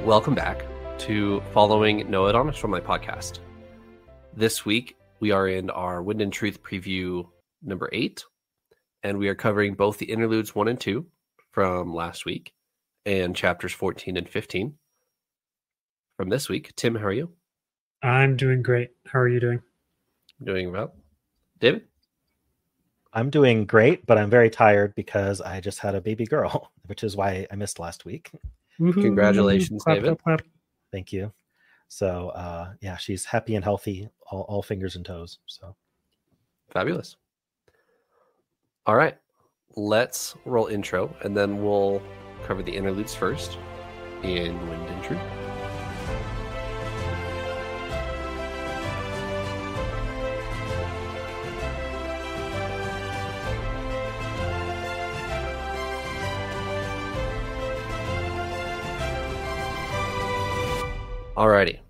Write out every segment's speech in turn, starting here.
Welcome back to Following Noah Adonis from my podcast. This week, we are in our Wind and Truth preview number 8, and we are covering both the interludes 1 and 2 from last week and chapters 14 and 15 from this week. Tim, how are you? I'm doing great. How are you doing? Doing well. David? I'm doing great, but I'm very tired because I just had a baby girl, which is why I missed last week. Woo-hoo. Congratulations, Clap, David. clap, clap. Thank you. So, yeah, she's happy and healthy, all fingers and toes. So Fabulous. All right, let's roll intro, and then we'll cover the interludes first in Wind and Truth. Alrighty.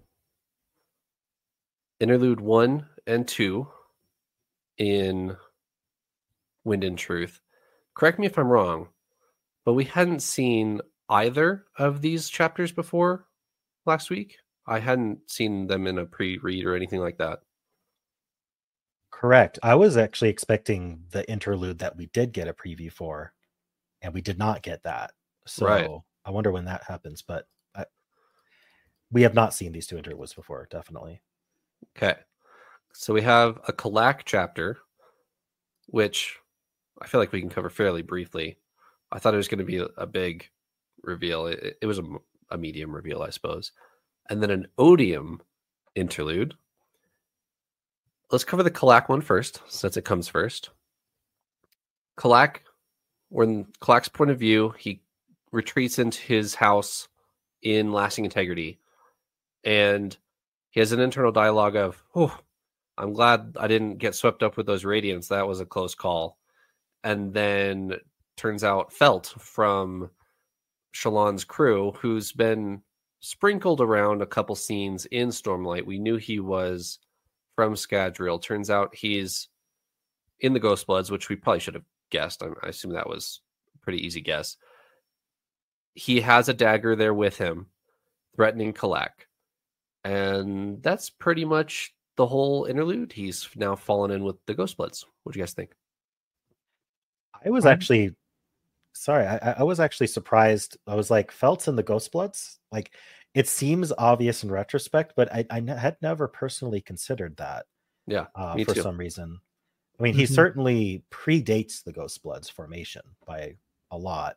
Interlude 1 and 2 in Wind and Truth. Correct me if I'm wrong, but we hadn't seen either of these chapters before last week. I hadn't seen them in a pre-read or anything like that. correct. I was actually expecting the interlude that we did get a preview for, and we did not get that. So Right. I wonder when that happens, but we have not seen these two interludes before, definitely. Okay. So we have a Kalak chapter, which I feel like we can cover fairly briefly. I thought it was going to be a big reveal. It was a medium reveal, I suppose. And then an Odium interlude. Let's cover the Kalak one first, since it comes first. Kalak, from Kalak's point of view, he retreats into his house in lasting integrity. And he has an internal dialogue of, oh, I'm glad I didn't get swept up with those radiants. That was a close call. And then turns out Felt from Shallan's crew, who's been sprinkled around a couple scenes in Stormlight. We knew he was from Scadrial. Turns out he's in the Ghostbloods, which we probably should have guessed. I assume that was a pretty easy guess. He has a dagger there with him, threatening Kalak. And that's pretty much the whole interlude. He's now fallen in with the Ghostbloods. What do you guys think? I was actually I was actually surprised. I was like, Felt's in the Ghostbloods? Like, it seems obvious in retrospect, but I had never personally considered that. Yeah, me for too. some reason. I mean, he certainly predates the Ghostbloods formation by a lot.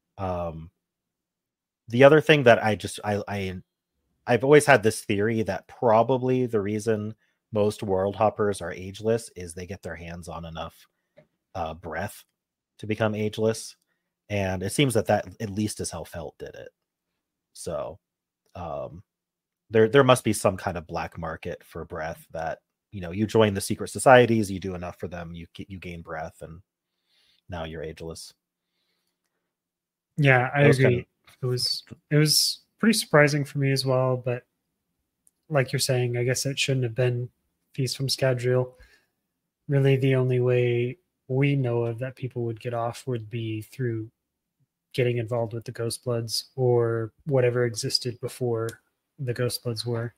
The other thing that I've always had this theory that probably the reason most world hoppers are ageless is they get their hands on enough breath to become ageless. And it seems that at least is how Felt did it. So there must be some kind of black market for breath that, you join the secret societies, you do enough for them, you gain breath, and now you're ageless. Yeah, I agree. It was pretty surprising for me as well, but like you're saying, I guess it shouldn't have been Feast from Scadrial. Really, the only way we know of that people would get off would be through getting involved with the Ghostbloods or whatever existed before the Ghostbloods were.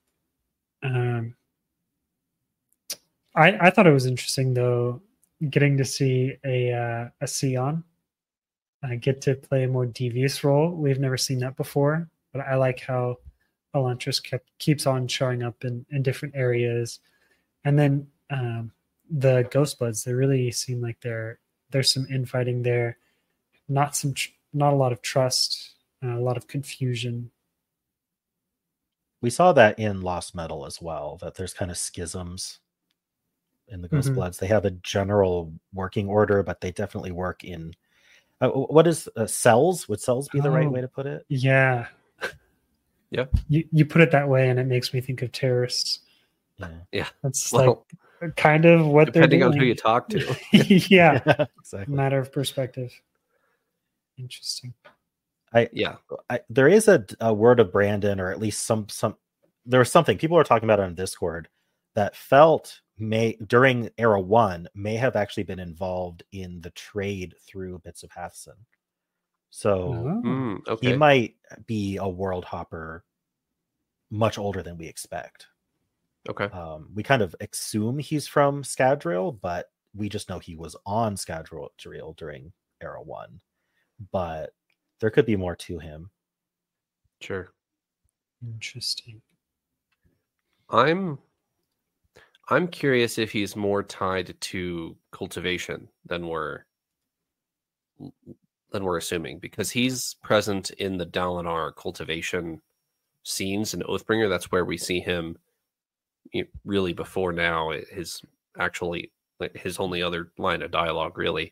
I thought it was interesting, though, getting to see a Sion get to play a more devious role. We've never seen that before, but I like how Elantris keeps on showing up in different areas. And then the Ghostbloods, they really seem like there's some infighting there, not a lot of trust, a lot of confusion. We saw that in Lost Metal as well, that there's kind of schisms in the Ghostbloods. They have a general working order, but they definitely work in what is cells? Would cells be the right way to put it? Yeah. Yeah. You put it that way, and it makes me think of terrorists. Yeah. That's like kind of what they're doing. Depending on who you talk to. Yeah. Exactly. Matter of perspective. Interesting. There is a word of Brandon, or at least some there was something people were talking about on Discord that Felt during Era 1 may have actually been involved in the trade through Bits of Hathsin. So Oh. he Okay. might be a world hopper much older than we expect. Okay. We kind of assume he's from Scadrial, but we just know he was on Scadrial during Era 1. But there could be more to him. Sure. Interesting. I'm curious if he's more tied to cultivation than we're assuming, because he's present in the Dalinar cultivation scenes in Oathbringer. That's where we see him really before now. His actually his only other line of dialogue, really.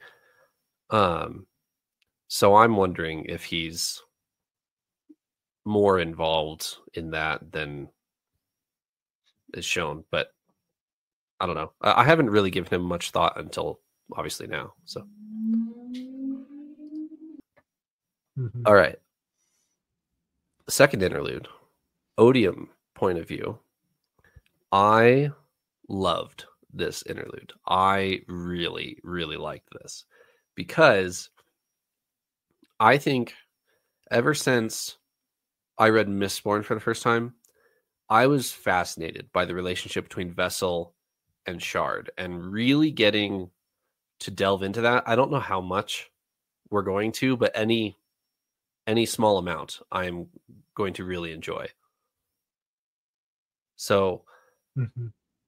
So I'm wondering if he's more involved in that than is shown, but I don't know. I haven't really given him much thought until obviously now. So, Mhm. all right. Second interlude, Odium point of view. I loved this interlude. I really, really liked this because I think ever since I read Mistborn for the first time, I was fascinated by the relationship between Vessel and Shard, and really getting to delve into that. I don't know how much we're going to, but any small amount I'm going to really enjoy. So Mhm.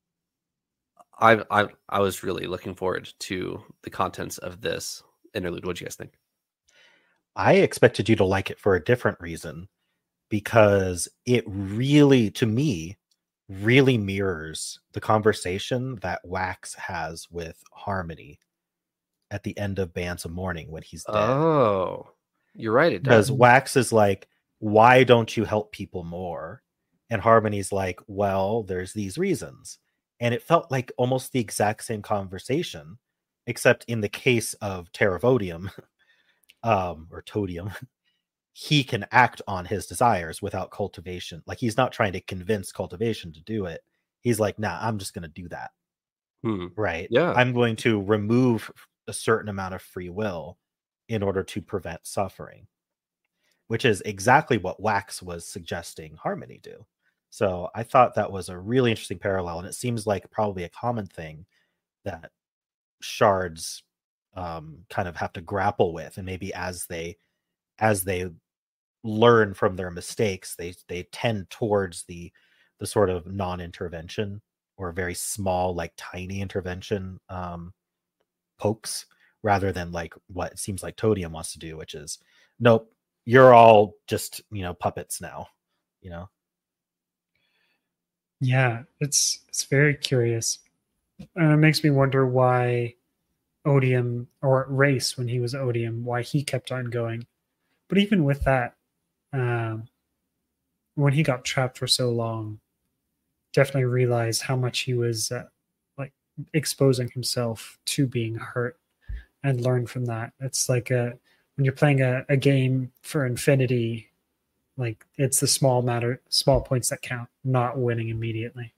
I was really looking forward to the contents of this interlude. What do you guys think? I expected you to like it for a different reason, because it really, to me, really mirrors the conversation that Wax has with Harmony at the end of Bands of Mourning when he's dead. Oh, you're right. It Because does. Wax is like, why don't you help people more? And Harmony's like, well, there's these reasons. And it felt like almost the exact same conversation, except in the case of Terravodium, or Todium, he can act on his desires without cultivation. Like, he's not trying to convince cultivation to do it. He's like, nah, I'm just going to do that. Right. Yeah. I'm going to remove a certain amount of free will in order to prevent suffering, which is exactly what Wax was suggesting Harmony do. So I thought that was a really interesting parallel, and it seems like probably a common thing that shards kind of have to grapple with, and maybe as they learn from their mistakes, they tend towards the sort of non-intervention or very small, like tiny intervention pokes, rather than like what it seems like Todium wants to do, which is, nope, you're all just, puppets now, you know. Yeah, it's very curious, and it makes me wonder why Odium, or Race when he was Odium, why he kept on going. But even with that, um, when he got trapped for so long, definitely realized how much he was like exposing himself to being hurt, and learn from that. It's like when you're playing a game for infinity, like it's the small points that count, not winning immediately.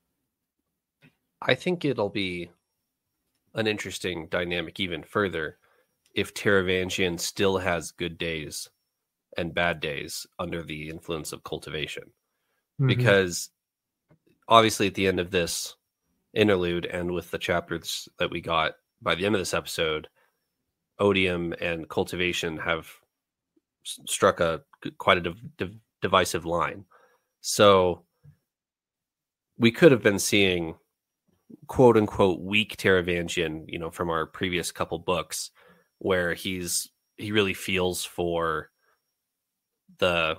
I think it'll be an interesting dynamic even further if Teravangian still has good days and bad days under the influence of cultivation. Mhm. Because obviously at the end of this interlude and with the chapters that we got by the end of this episode, Odium and cultivation have struck quite a divisive line. So we could have been seeing quote unquote weak Teravangian, from our previous couple books, where he really feels for the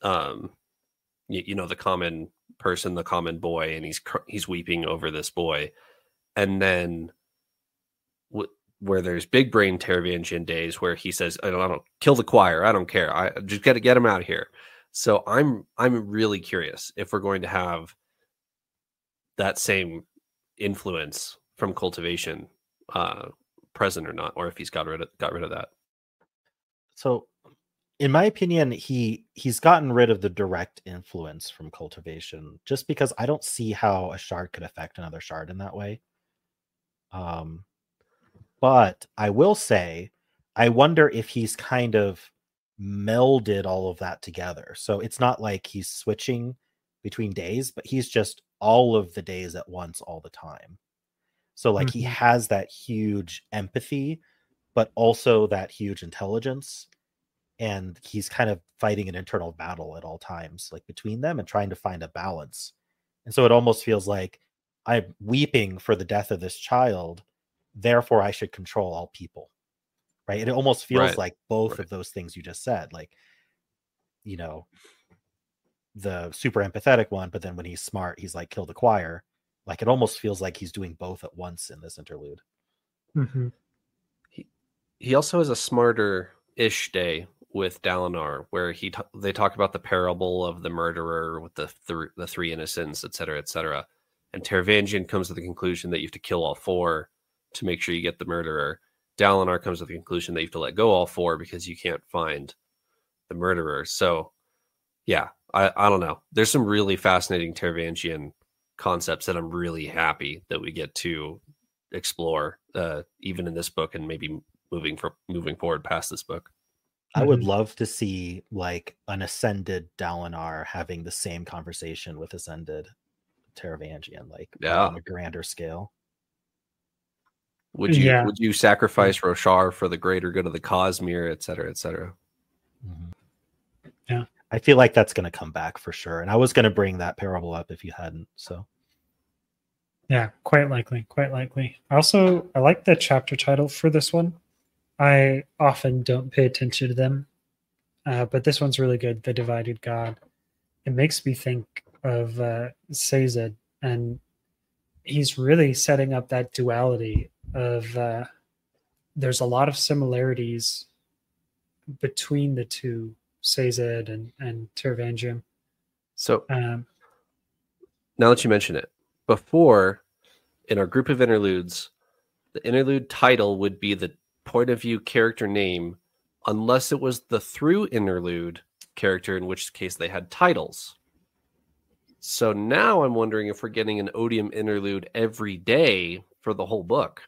the common person, the common boy, and he's weeping over this boy. And then where there's big brain Teravangian days where he says, I don't kill the choir, I don't care, I just got to get him out of here. So I'm really curious if we're going to have that same influence from cultivation present or not, or if he's got rid of that. So in my opinion, he's gotten rid of the direct influence from cultivation, just because I don't see how a shard could affect another shard in that way. But I will say, I wonder if he's kind of melded all of that together. So it's not like he's switching between days, but he's just all of the days at once all the time. So like he has that huge empathy, but also that huge intelligence. And he's kind of fighting an internal battle at all times, like between them and trying to find a balance. And so it almost feels like I'm weeping for the death of this child, therefore I should control all people. Right? It almost feels like both of those things you just said, like, you know, the super empathetic one, but then when he's smart, he's like, kill the choir. Like, it almost feels like he's doing both at once in this interlude. He also has a smarter-ish day with Dalinar, where they talk about the parable of the murderer with the three innocents, etc., etc. And Taravangian comes to the conclusion that you have to kill all four to make sure you get the murderer. Dalinar comes to the conclusion that you have to let go all four because you can't find the murderer. So, yeah, I don't know. There's some really fascinating Taravangian concepts that I'm really happy that we get to explore, even in this book, and maybe moving forward past this book. I would love to see like an ascended Dalinar having the same conversation with ascended Taravangian, like on a grander scale. Would you sacrifice Roshar for the greater good of the Cosmere, et cetera, et cetera? Yeah. I feel like that's going to come back for sure. And I was going to bring that parable up if you hadn't. So, yeah, quite likely. I like the chapter title for this one. I often don't pay attention to them, but this one's really good. The Divided God. It makes me think of Sazed, and he's really setting up that duality of there's a lot of similarities between the two, Sazed and Taravangian. So now that you mention it, before in our group of interludes, the interlude title would be the point of view character name, unless it was the through interlude character, in which case they had titles. So now I'm wondering if we're getting an Odium interlude every day for the whole book.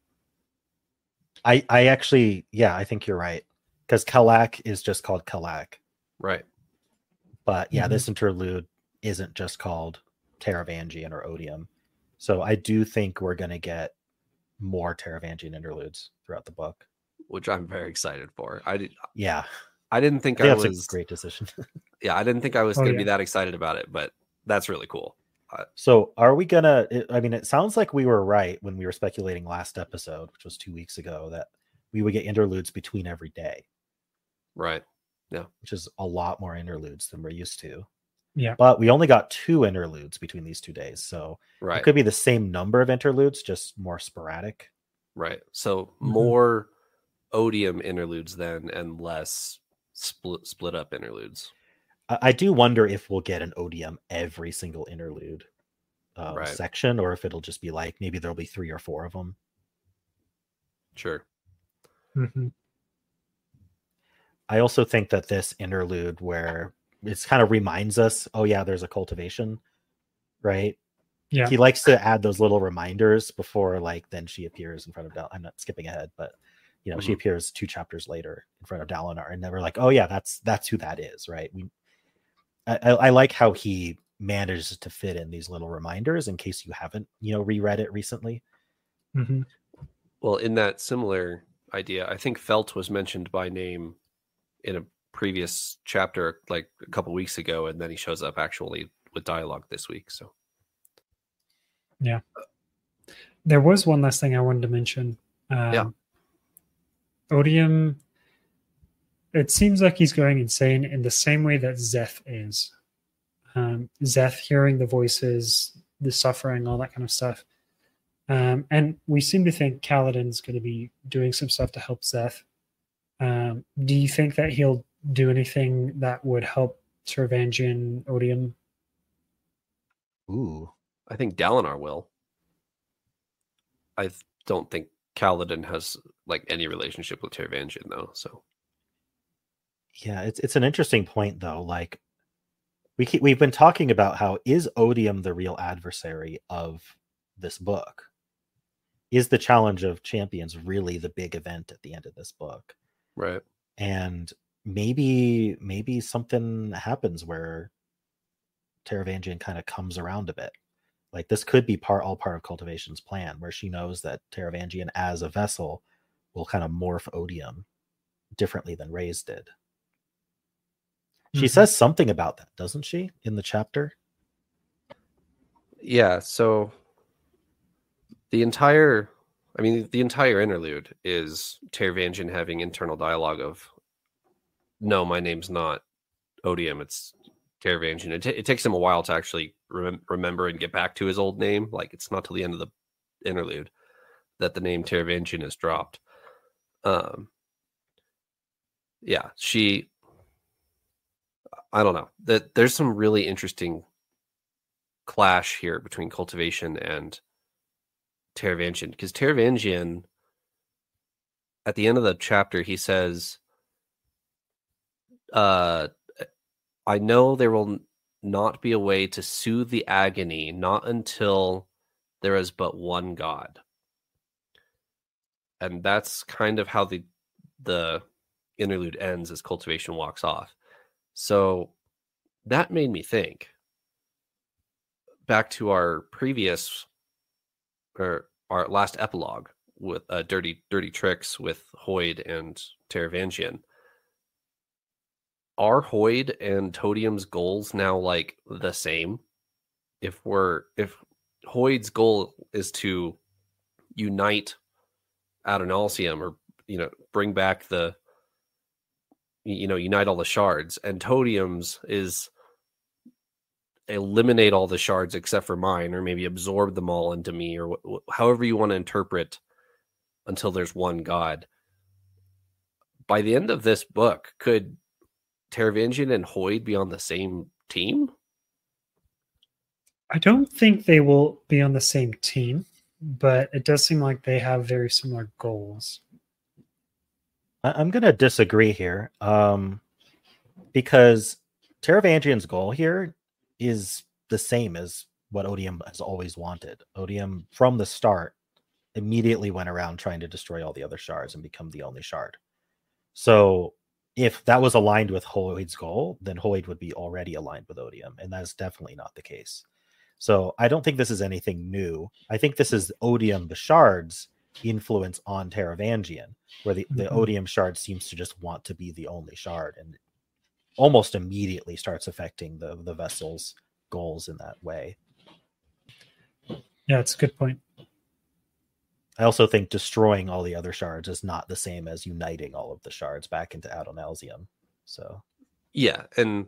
I actually, I think you're right. Because Kalak is just called Kalak. Right. But this interlude isn't just called Taravangian or Odium. So I do think we're going to get more Taravangian interludes throughout the book. Which I'm very excited for. I didn't think I was... That's a great decision. I didn't think I was going to be that excited about it, but that's really cool. So are we going to... I mean, it sounds like we were right when we were speculating last episode, which was 2 weeks ago, that we would get interludes between every day. Right. Yeah. Which is a lot more interludes than we're used to. Yeah. But we only got 2 interludes between these 2 days. So it could be the same number of interludes, just more sporadic. Right. So more Odium interludes then, and less split up interludes. I do wonder if we'll get an Odium every single interlude section, or if it'll just be like, maybe there'll be 3 or 4 of them. Sure. I also think that this interlude, where it kind of reminds us, there's a cultivation, right? Yeah. He likes to add those little reminders before, like, then she appears in front of I'm not skipping ahead, but she appears 2 chapters later in front of Dalinar, and then we're like, that's who that is, right? I like how he manages to fit in these little reminders in case you haven't, reread it recently. Well, in that similar idea, I think Felt was mentioned by name in a previous chapter, like a couple weeks ago, and then he shows up actually with dialogue this week. So, yeah, there was one last thing I wanted to mention. Odium. It seems like he's going insane in the same way that Szeth is. Szeth hearing the voices, the suffering, all that kind of stuff. And we seem to think Kaladin's going to be doing some stuff to help Szeth. Do you think that he'll do anything that would help Taravangian Odium? Ooh. I think Dalinar will. I don't think Kaladin has like any relationship with Taravangian though, so. Yeah, it's an interesting point though. Like we've been talking about how is Odium the real adversary of this book? Is the Challenge of Champions really the big event at the end of this book? Right. And maybe something happens where Taravangian kind of comes around a bit. Like this could be all part of Cultivation's plan, where she knows that Taravangian as a vessel will kind of morph Odium differently than Reyes did. She says something about that, doesn't she, in the chapter? Yeah, so the entire interlude is Taravangian having internal dialogue of, no, my name's not Odium, it's Taravangian. It takes him a while to actually remember and get back to his old name. Like, it's not till the end of the interlude that the name Taravangian is dropped. Yeah, I don't know. There's some really interesting clash here between Cultivation and Taravangian, because Taravangian, at the end of the chapter, he says, I know there will not be a way to soothe the agony, not until there is but one God. And that's kind of how the interlude ends as Cultivation walks off. So that made me think back to our previous, or our last epilogue with Dirty Tricks with Hoid and Taravangian. Are Hoid and Todium's goals now like the same? If Hoid's goal is to unite Adonalsium, or bring back unite all the shards, and Todium's is eliminate all the shards except for mine, or maybe absorb them all into me, or however you want to interpret, until there's one God. By the end of this book, could Taravangian and Hoid be on the same team? I don't think they will be on the same team, but it does seem like they have very similar goals. I'm going to disagree here, because Taravangian's goal here is the same as what Odium has always wanted. Odium, from the start, immediately went around trying to destroy all the other shards and become the only shard. So if that was aligned with Hoid's goal, then Hoid would be already aligned with Odium, and that's definitely not the case. So I don't think this is anything new. I think this is Odium, the shard's influence on Taravangian, where the Odium shard seems to just want to be the only shard, and almost immediately starts affecting the vessel's goals in that way. Yeah, it's a good point. I also think destroying all the other shards is not the same as uniting all of the shards back into Adonalsium. So yeah, and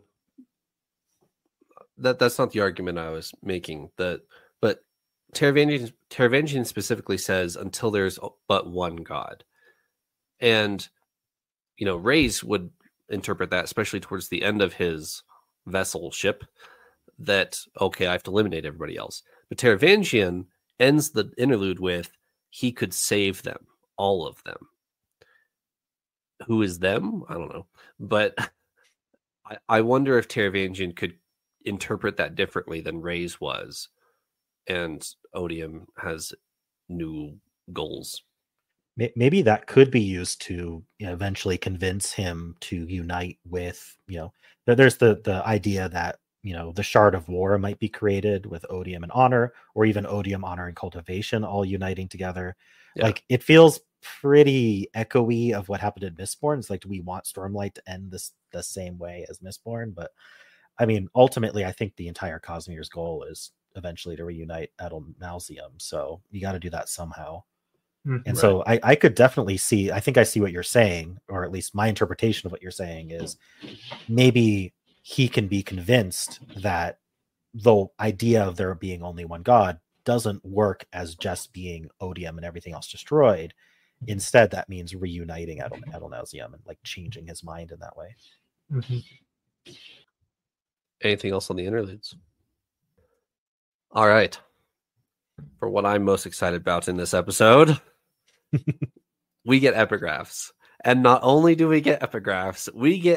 that's not the argument I was making. But Taravangian specifically says, until there's but one God. And Reyes would interpret that, especially towards the end of his vessel ship, that okay, I have to eliminate everybody else. But Taravangian ends the interlude with, he could save them, all of them. Who is them? I don't know. But I wonder if Taravangian could interpret that differently than Reyes was, and Odium has new goals. Maybe that could be used to eventually convince him to unite with, there's the idea that, the Shard of War might be created with Odium and Honor, or even Odium, Honor, and Cultivation all uniting together. Yeah. Like, it feels pretty echoey of what happened in Mistborn. It's like, do we want Stormlight to end this the same way as Mistborn? But I mean, ultimately, I think the entire Cosmere's goal is eventually to reunite Adonalsium. So you got to do that somehow. And so I could definitely see, I think I see what you're saying, or at least my interpretation of what you're saying is maybe he can be convinced that the idea of there being only one God doesn't work as just being Odium and everything else destroyed. Instead, that means reuniting Adonalsium and like changing his mind in that way. Mm-hmm. Anything else on the interludes? All right. For what I'm most excited about in this episode, we get epigraphs. And not only do we get epigraphs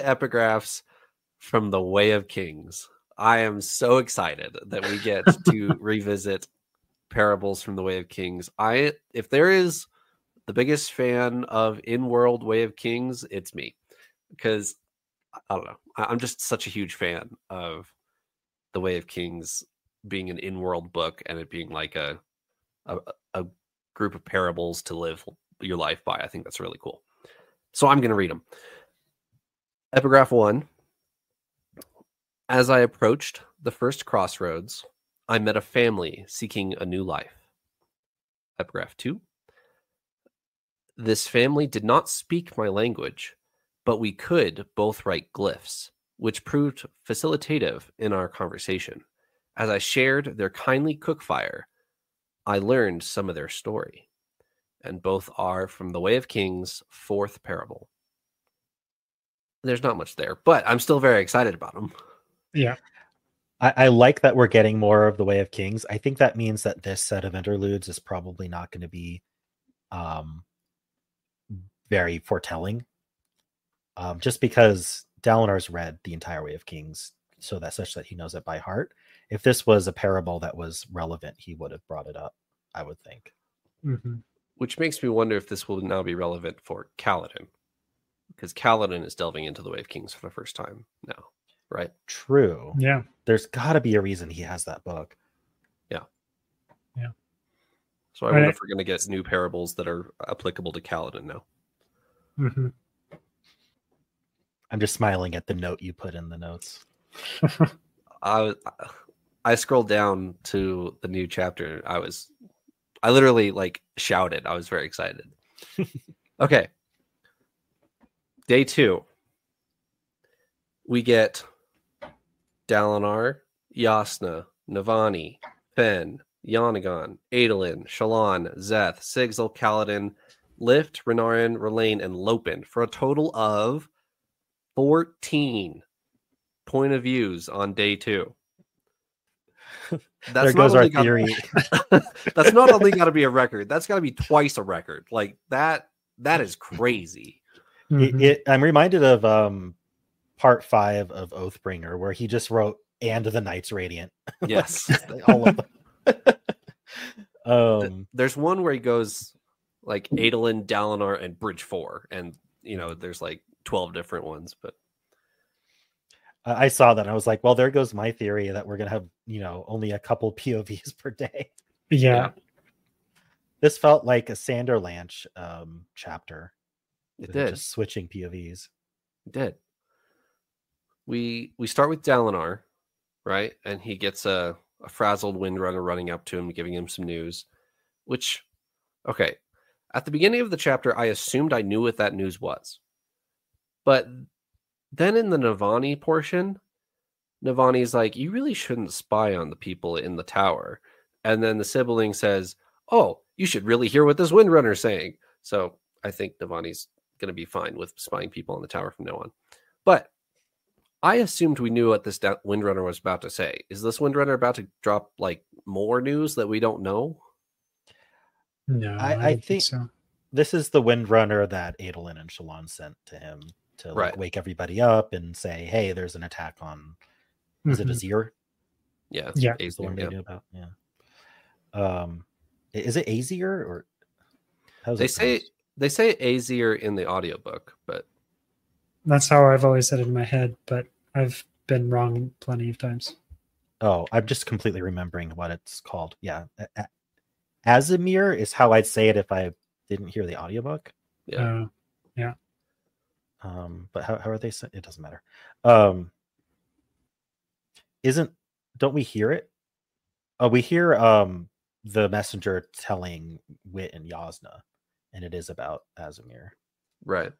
from the Way of Kings. I am so excited that we get to revisit parables from the Way of Kings. If there is the biggest fan of in-world Way of Kings, it's me. Because I don't know. I'm just such a huge fan of The Way of Kings being an in-world book and it being like a group of parables to live your life by. I think that's really cool. So I'm going to read them. Epigraph 1. As I approached the first crossroads, I met a family seeking a new life. Epigraph 2. This family did not speak my language, but we could both write glyphs, which proved facilitative in our conversation. As I shared their kindly cook fire, I learned some of their story. And both are from The Way of Kings' fourth parable. There's not much there, but I'm still very excited about them. Yeah. I like that we're getting more of The Way of Kings. I think that means that this set of interludes is probably not going to be very foretelling. Just because Dalinar's read the entire Way of Kings such that he knows it by heart. If this was a parable that was relevant, he would have brought it up, I would think. Mm-hmm. Which makes me wonder if this will now be relevant for Kaladin. Because Kaladin is delving into The Way of Kings for the first time now, right? True. Yeah. There's got to be a reason he has that book. Yeah. Yeah. So I wonder if we're going to get new parables that are applicable to Kaladin now. Mm-hmm. I'm just smiling at the note you put in the notes. I scrolled down to the new chapter. I literally like shouted. I was very excited. Okay. Day 2. We get Dalinar, Jasnah, Navani, Fen, Yonaghan, Adolin, Shallan, Szeth, Sigil, Kaladin, Lift, Renarin, R'hllane, and Lopen for a total of 14 point of views on day 2. There goes our theory. That's not only got to be a record. That's got to be twice a record. Like that is crazy. Mm-hmm. I'm reminded of part 5 of Oathbringer, where he just wrote "and the Knights Radiant." Yes, all of them. There's one where he goes like Adolin, Dalinar, and Bridge 4, and there's like 12 different ones. But I saw that and I was like, well, there goes my theory that we're gonna have only a couple POVs per day. Yeah. This felt like a Sanderlanche chapter. It did. Just switching POVs. It did. We start with Dalinar, right? And he gets a frazzled Windrunner running up to him, giving him some news. Which, okay, at the beginning of the chapter, I assumed I knew what that news was. But then in the Navani portion, Navani's like, you really shouldn't spy on the people in the tower. And then the sibling says, oh, you should really hear what this Windrunner's saying. So I think Navani's going to be fine with spying people on the tower from now on. But I assumed we knew what this Windrunner was about to say. Is this Windrunner about to drop like more news that we don't know? No, I don't think so. This is the Windrunner that Adolin and Shallan sent to him to wake everybody up and say, hey, there's an attack on, is it Azir? Yeah. Yeah. Is the one they knew about? Yeah. Is it Azir or how's they say Azir in the audiobook, but that's how I've always said it in my head, but I've been wrong plenty of times. Oh, I'm just completely remembering what it's called. Yeah. Azimir is how I'd say it if I didn't hear the audiobook. Yeah. Yeah. But how are they saying? It doesn't matter. Don't we hear it? Oh, we hear the messenger telling Wit and Jasnah, and it is about Azimir. Right.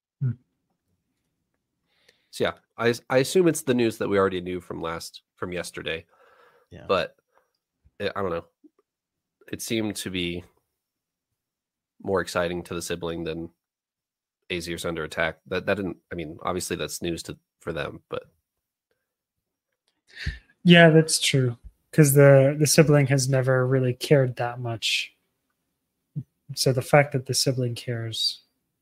So yeah, I assume it's the news that we already knew from yesterday. Yeah. But I don't know. It seemed to be more exciting to the sibling than Azir's under attack. That didn't. I mean, obviously that's news for them, but yeah, that's true. Because the sibling has never really cared that much. So the fact that the sibling cares.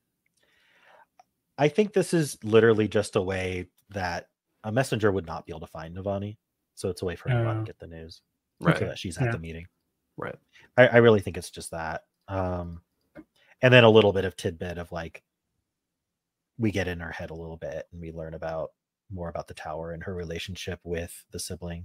I think this is literally just a way that a messenger would not be able to find Navani. So it's a way for him to get the news. Right. So that she's at the meeting. Right. I really think it's just that. And then a little bit of tidbit of like, we get in her head a little bit and we learn about more about the tower and her relationship with the sibling.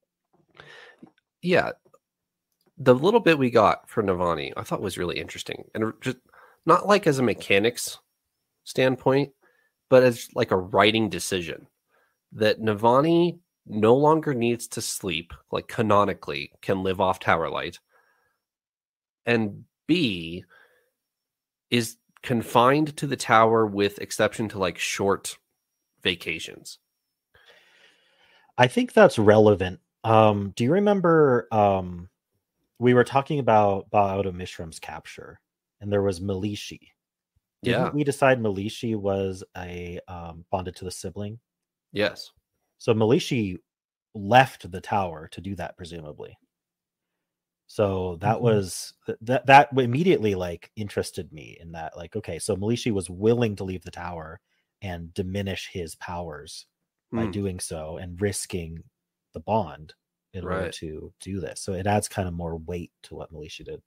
Yeah, the little bit we got for Navani, I thought was really interesting, and just not like as a mechanics standpoint, but as like a writing decision that Navani no longer needs to sleep, like canonically can live off tower light, and B is confined to the tower with exception to like short vacations. I think that's relevant. Do you remember we were talking about Ba'auda Mishram's capture, and there was Malishi. Didn't we decide Malishi was a bonded to the sibling? Yes. So Malishi left the tower to do that, presumably. So that was that immediately like interested me in that, like, okay, so Malishi was willing to leave the tower and diminish his powers by doing so and risking the bond in order to do this. So it adds kind of more weight to what Malishi did.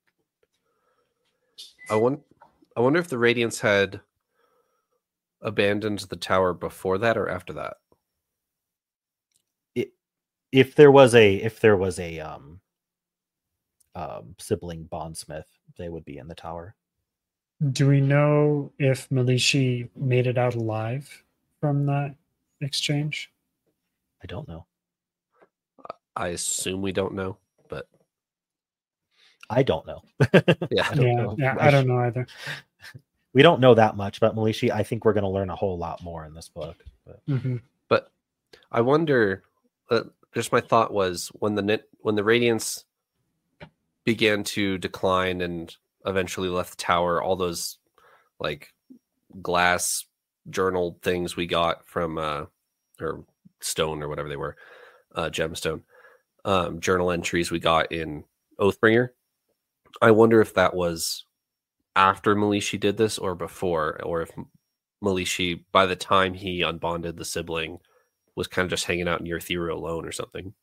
I wonder if the Radiants had abandoned the tower before that or after that. If there was a sibling bondsmith, they would be in the tower. Do we know if Malishi made it out alive from that exchange? I don't know. I assume we don't know, but I don't know. Yeah, I don't know either. We don't know that much about Malishi. I think we're going to learn a whole lot more in this book. But I wonder. Just my thought was when the Radiants began to decline and eventually left the tower, all those like glass journal things we got from or stone or whatever they were, gemstone journal entries we got in Oathbringer. I wonder if that was after Malishi did this or before, or if Malishi, by the time he unbonded the sibling, was kind of just hanging out near Thera alone or something.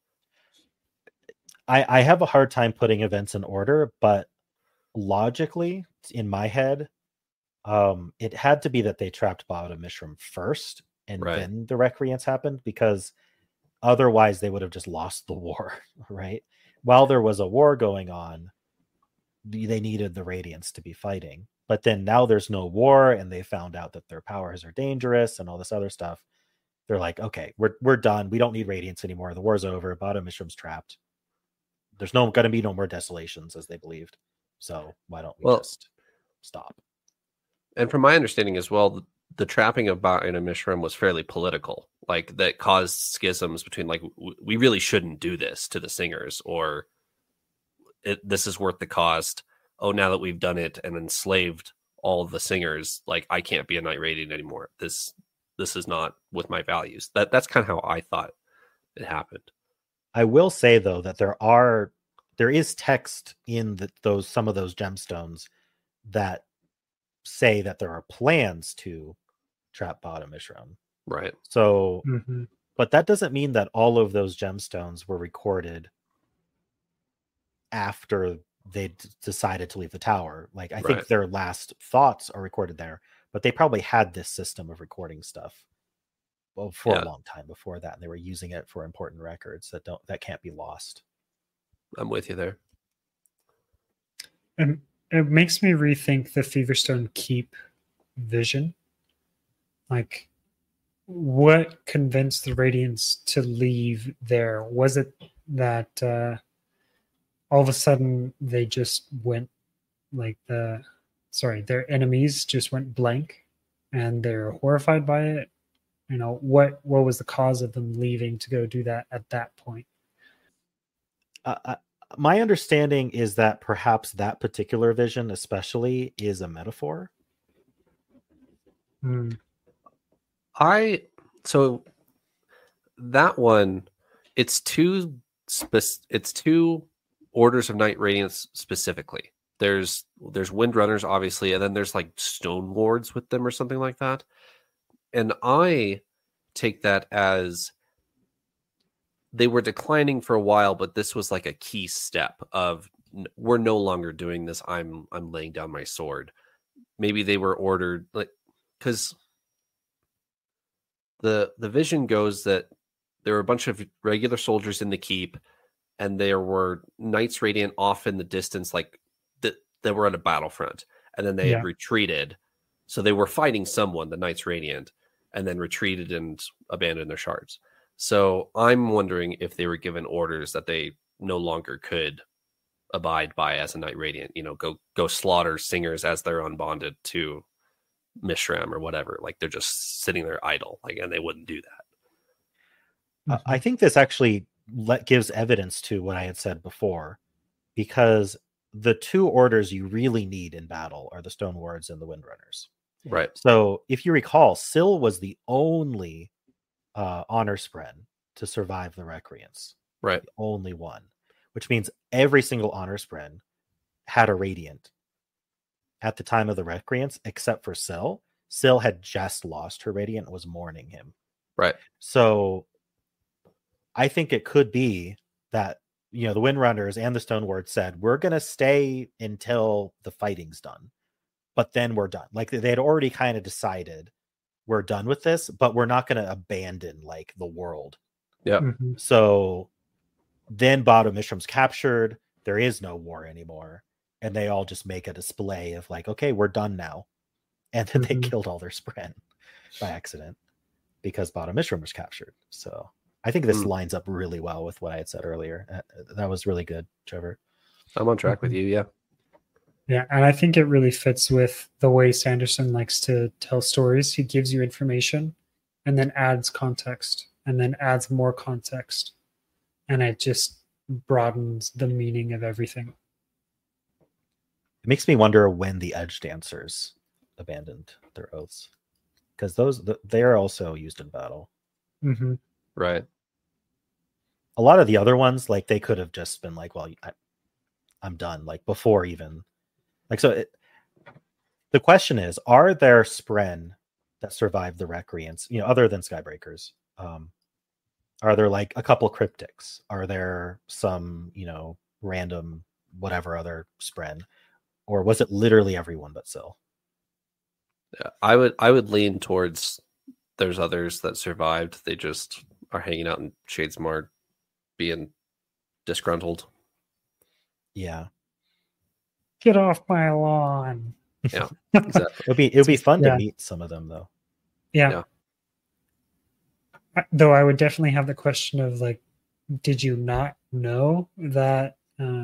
I have a hard time putting events in order, but logically, in my head, it had to be that they trapped Ba'auda Mishram first, and then the Recreants happened, because otherwise they would have just lost the war, right? While there was a war going on, they needed the Radiants to be fighting. But then now there's no war, and they found out that their powers are dangerous and all this other stuff. They're like, okay, we're done. We don't need Radiants anymore. The war's over. Ba'auda Mishram's trapped. There's going to be no more desolations, as they believed. So why don't we just stop? And from my understanding as well, the trapping of Ba'auda Mishram was fairly political. Like, that caused schisms between, like, we really shouldn't do this to the singers, or this is worth the cost. Oh, now that we've done it and enslaved all of the singers, like, I can't be a Knight Radiant anymore. This is not with my values. That's kind of how I thought it happened. I will say, though, that there is text in some of those gemstones that say that there are plans to trap Ba'auda Mishram. Right. So, but that doesn't mean that all of those gemstones were recorded after they decided to leave the tower. Like, I think their last thoughts are recorded there, but they probably had this system of recording stuff for a long time before that, and they were using it for important records that can't be lost. I'm with you there. And it makes me rethink the Feverstone Keep vision. Like, what convinced the Radiants to leave there? Was it that all of a sudden they just went like their enemies just went blank and they're horrified by it? You know, what was the cause of them leaving to go do that at that point? My understanding is that perhaps that particular vision especially is a metaphor. So that one, it's two orders of Knight Radiants specifically. There's Windrunners, obviously, and then there's like Stone Lords with them or something like that. And I take that as they were declining for a while, but this was like a key step of, we're no longer doing this. I'm laying down my sword. Maybe they were ordered, like, because the vision goes that there were a bunch of regular soldiers in the keep, and there were Knights Radiant off in the distance, like that were at a battlefront, and then they had retreated. So they were fighting someone, the Knights Radiant, and then retreated and abandoned their shards. So I'm wondering if they were given orders that they no longer could abide by as a Knight Radiant, go slaughter singers as they're unbonded to Mishram or whatever. Like they're just sitting there idle, and they wouldn't do that. I think this actually gives evidence to what I had said before, because the two orders you really need in battle are the Stone Wards and the Windrunners. Right. So if you recall, Syl was the only honor spren to survive the Recreants. Right. The only one, which means every single honor spren had a Radiant at the time of the Recreants, except for Syl. Syl had just lost her Radiant and was mourning him. Right. So I think it could be that, the Windrunners and the Stone Wards said, we're going to stay until the fighting's done, but then we're done. Like they had already kind of decided we're done with this, but we're not going to abandon the world. Yeah. Mm-hmm. So then Bottom Mishram's captured. There is no war anymore. And they all just make a display of okay, we're done now. And then they killed all their spren by accident because Bottom Mishram was captured. So I think this lines up really well with what I had said earlier. That was really good, Trevor. I'm on track with you. Yeah. Yeah. And I think it really fits with the way Sanderson likes to tell stories. He gives you information and then adds context and then adds more context. And it just broadens the meaning of everything. It makes me wonder when the Edge Dancers abandoned their oaths, because they are also used in battle. Mm-hmm. Right. A lot of the other ones, they could have just been I'm done, before even. The question is, are there spren that survived the Recreants, other than Skybreakers? Are there a couple cryptics? Are there some, random whatever other spren? Or was it literally everyone but Syl? Yeah, I would lean towards there's others that survived. They just are hanging out in Shadesmar being disgruntled. Yeah. Get off my lawn. Yeah, exactly. It would be fun to meet some of them, though. Yeah. Though I would definitely have the question of did you not know that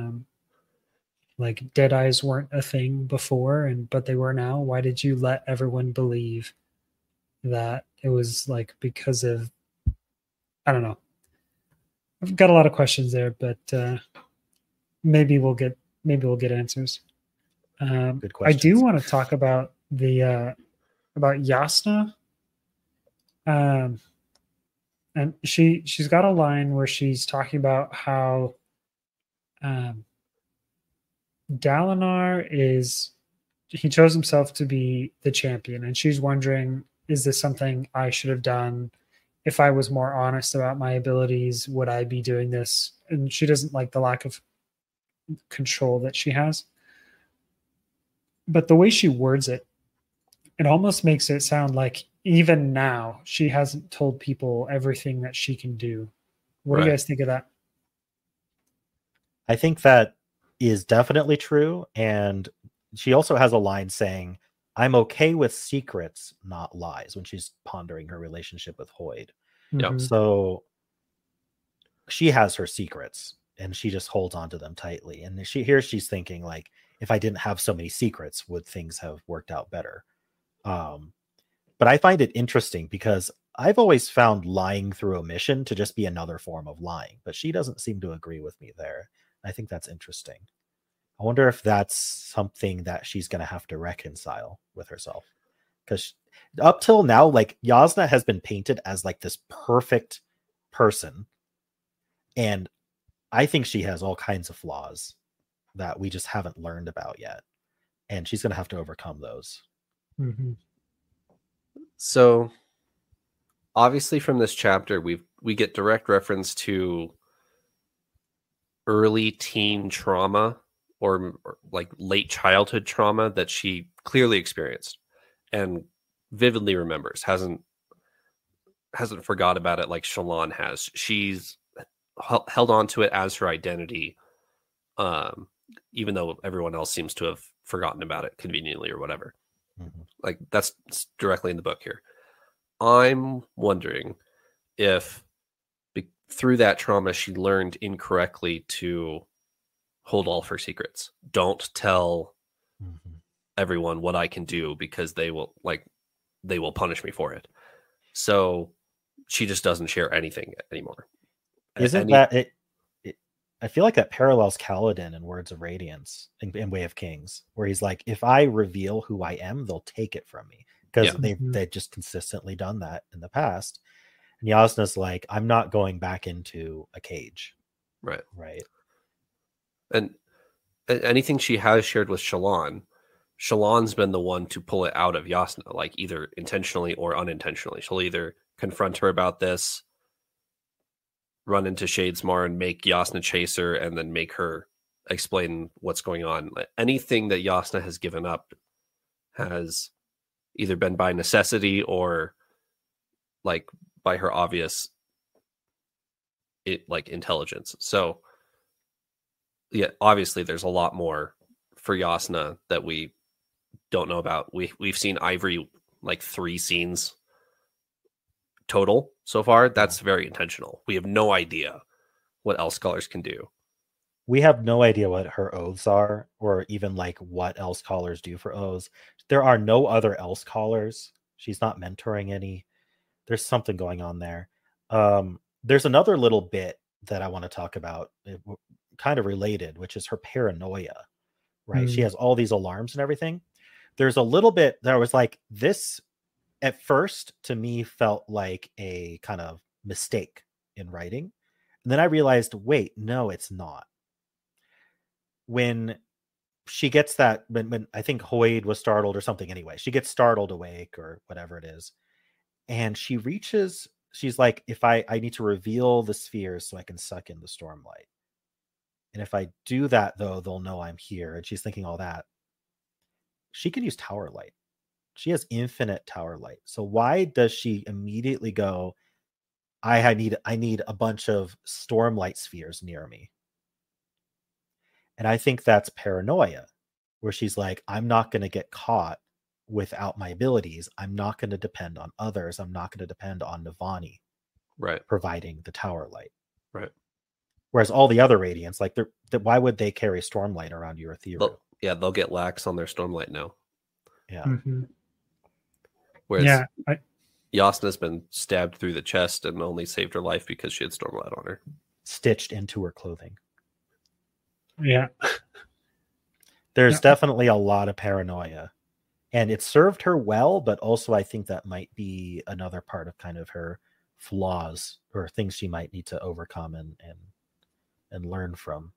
dead eyes weren't a thing before but they were now? Why did you let everyone believe that it was because of, I don't know. I've got a lot of questions there, but maybe we'll get answers. Good I do want to talk about about Jasnah. And she's got a line where she's talking about how Dalinar he chose himself to be the champion, and she's wondering, is this something I should have done? If I was more honest about my abilities, would I be doing this? And she doesn't like the lack of control that she has. But the way she words it, it almost makes it sound like even now she hasn't told people everything that she can do. What do you guys think of that? I think that is definitely true. And she also has a line saying, I'm okay with secrets, not lies, when she's pondering her relationship with Hoid. Yeah. So she has her secrets and she just holds on to them tightly. And she's thinking if I didn't have so many secrets, would things have worked out better? But I find it interesting because I've always found lying through omission to just be another form of lying, but she doesn't seem to agree with me there. I think that's interesting. I wonder if that's something that she's going to have to reconcile with herself. Because up till now, Jasnah has been painted as this perfect person. And I think she has all kinds of flaws that we just haven't learned about yet. And she's going to have to overcome those. Mm-hmm. So obviously from this chapter, we get direct reference to early teen trauma or late childhood trauma that she clearly experienced and vividly remembers, hasn't hasn't forgot about it like Shallan has. She's held on to it as her identity, even though everyone else seems to have forgotten about it conveniently or whatever. Mhm. Like that's directly in the book here. I'm wondering if through that trauma she learned incorrectly to hold all of her secrets. Don't tell everyone what I can do because they will punish me for it. So she just doesn't share anything anymore. Isn't that it? I feel like that parallels Kaladin in Words of Radiance in Way of Kings, where he's like, if I reveal who I am, they'll take it from me, because they've just consistently done that in the past. And Jasnah's like, I'm not going back into a cage. Right. And anything she has shared with Shallan's been the one to pull it out of Jasnah, like either intentionally or unintentionally. She'll either confront her about this, run into Shadesmar and make Jasnah chase her, and then make her explain what's going on. Anything that Jasnah has given up has either been by necessity or like by her obvious intelligence. So yeah, obviously there's a lot more for Jasnah that we don't know about. We've seen Ivory like 3 scenes total so far. That's very intentional. We have no idea what Elf Scholars can do. We have no idea what her oaths are, or even like what Elf Scholars do for oaths. There are no other Elf Scholars. She's not mentoring any. There's something going on there. There's another little bit that I want to talk about, kind of related, which is her paranoia, right? She has all these alarms and everything. There's a little bit that was like, this at first to me felt like a kind of mistake in writing. And then I realized, wait, no, it's not. When she gets that, when I think Hoid was startled or something anyway, she gets startled awake or whatever it is. And she reaches, she's like, if I need to reveal the spheres so I can suck in the Stormlight. And if I do that, though, they'll know I'm here. And she's thinking all that. She can use Tower Light. She has infinite Tower Light. So why does she immediately go, I need a bunch of Stormlight spheres near me? And I think that's paranoia, where she's like, I'm not going to get caught without my abilities. I'm not going to depend on others. I'm not going to depend on Navani providing the Tower Light. Right. Whereas all the other Radiants, like, why would they carry Stormlight around Urithiru? They'll get lax on their Stormlight now. Yeah. Mm-hmm. Whereas Jasnah's been stabbed through the chest and only saved her life because she had Stormlight on her. Stitched into her clothing. Yeah. There's definitely a lot of paranoia. And it served her well, but also I think that might be another part of kind of her flaws or things she might need to overcome and learn from.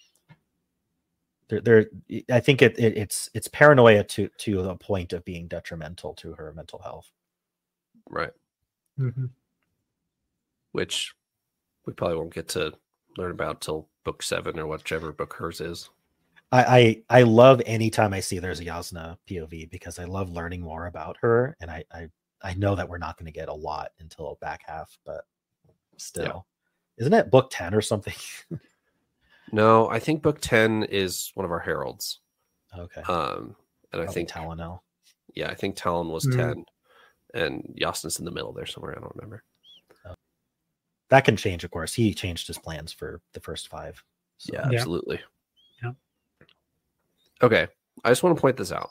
I think it's paranoia to the point of being detrimental to her mental health. Right. Mm-hmm. Which we probably won't get to learn about till book 7 or whichever book hers is. I love anytime I see there's a Jasnah POV, because I love learning more about her, and I know that we're not going to get a lot until back half, but still. Isn't it book 10 or something? No, I think book 10 is one of our heralds. Okay. And I think Talonel. Yeah, I think Talon was 10, and Jasnah's in the middle there somewhere. I don't remember. That can change, of course. He changed his plans for the first 5. So. Yeah, absolutely. Yeah. Okay, I just want to point this out.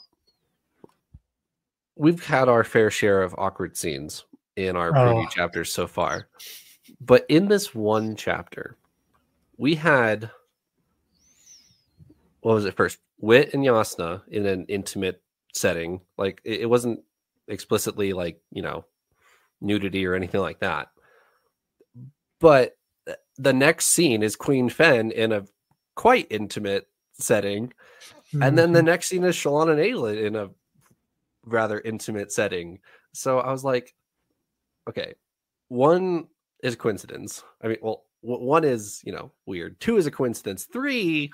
We've had our fair share of awkward scenes in our preview chapters so far. But in this one chapter, we had, what was it first? Wit and Jasnah in an intimate setting. Like, it wasn't explicitly like, nudity or anything like that. But the next scene is Queen Fen in a quite intimate setting. And then the next scene is Shallan and Aelin in a rather intimate setting. So I was like, okay, 1 is a coincidence. I mean, well, 1 is, weird. 2 is a coincidence. 3,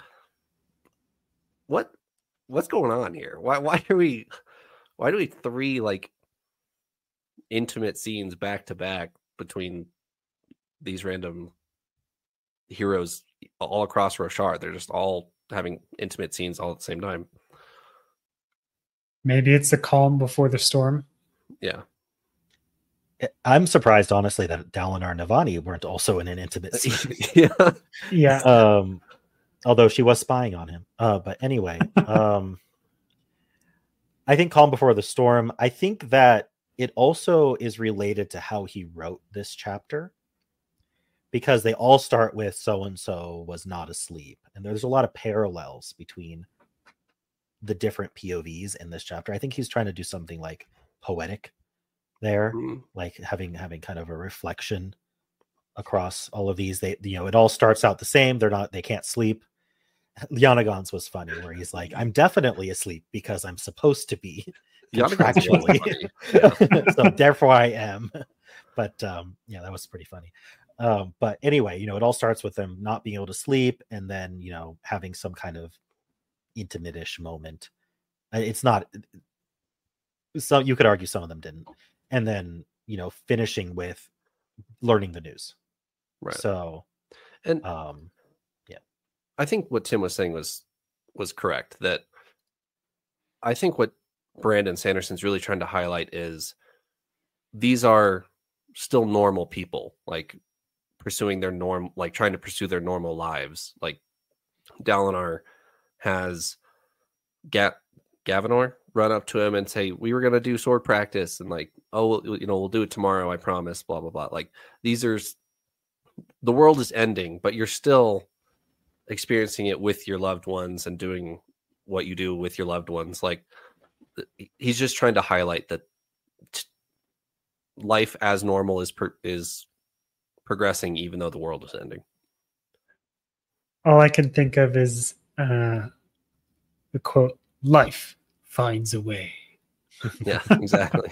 what's going on here? Why do we 3 like intimate scenes back to back between these random heroes all across Roshar. They're just all having intimate scenes all at the same time. Maybe it's the calm before the storm. Yeah. I'm surprised, honestly, that Dalinar and Navani weren't also in an intimate scene. Yeah. Yeah. Although she was spying on him. But anyway, I think Calm Before the Storm, I think that it also is related to how he wrote this chapter, because they all start with so-and-so was not asleep. And there's a lot of parallels between the different POVs in this chapter. I think he's trying to do something like poetic there, like having kind of a reflection across all of these. They, it all starts out the same. They can't sleep. Yonaghan's was funny, where he's like, I'm definitely asleep because I'm supposed to be contractually. So therefore I am. But yeah, that was pretty funny. But anyway, it all starts with them not being able to sleep, and then, having some kind of intimate-ish moment. It's not, so you could argue some of them didn't. And then, finishing with learning the news. Right. So, and yeah, I think what Tim was saying was correct. That I think what Brandon Sanderson's really trying to highlight is these are still normal people, like pursuing their trying to pursue their normal lives. Like Dalinar has Gavinor run up to him and say, we were going to do sword practice, and like, oh, we'll do it tomorrow, I promise, blah blah blah. Like, the world is ending, but you're still experiencing it with your loved ones and doing what you do with your loved ones. Like, he's just trying to highlight that life as normal is progressing, even though the world is ending. All I can think of is the quote, "Life finds a way." Yeah, exactly.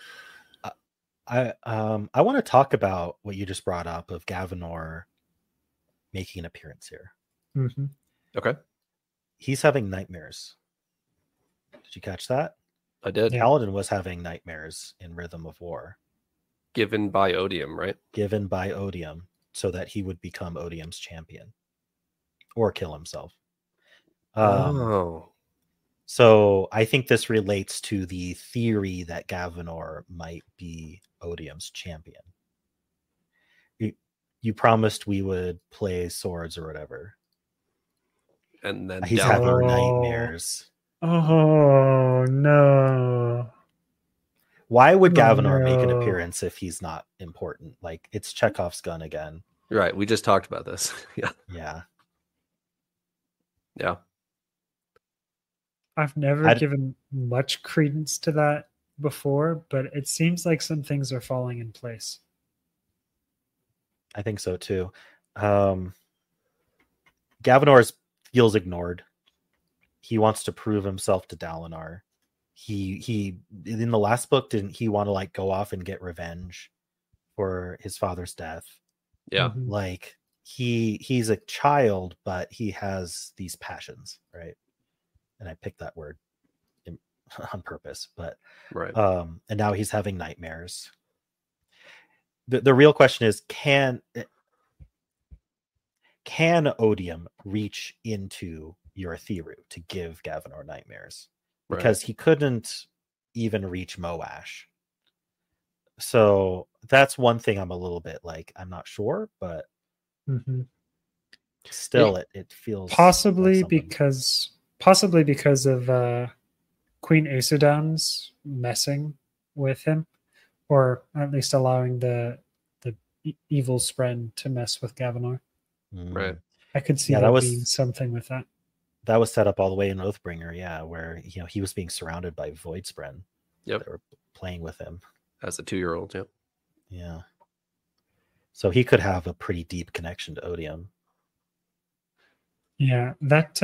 I want to talk about what you just brought up of Gavinor making an appearance here. Mm-hmm. Okay. He's having nightmares. Did you catch that? I did. Yeah. Kaladin was having nightmares in Rhythm of War. Given by Odium, right? Given by Odium, so that he would become Odium's champion. Or kill himself. So I think this relates to the theory that Gavinor might be Odium's champion. You promised we would play swords or whatever. And then he's having nightmares. Oh no. Why would Gavinor make an appearance if he's not important? Like, it's Chekhov's gun again. Right. We just talked about this. Yeah. Yeah. Yeah. I've never given much credence to that before, but it seems like some things are falling in place. I think so too. Gavinor feels ignored. He wants to prove himself to Dalinar. He in the last book, didn't he want to like go off and get revenge for his father's death? Yeah. Mm-hmm. Like he's a child, but he has these passions, right? And I picked that word on purpose, but right. And now he's having nightmares. The real question is, can Odium reach into Urithiru to give Gavinor nightmares? Because he couldn't even reach Moash. So that's one thing I'm a little bit like, I'm not sure, but still it feels possibly like because of Queen Aesudan's messing with him, or at least allowing the evil Spren to mess with Gavinor. Right. I could see that being something with that. That was set up all the way in Oathbringer, yeah, where he was being surrounded by Void Spren. Yep. They were playing with him. As a 2-year-old, yep. Yeah. So he could have a pretty deep connection to Odium. Yeah, that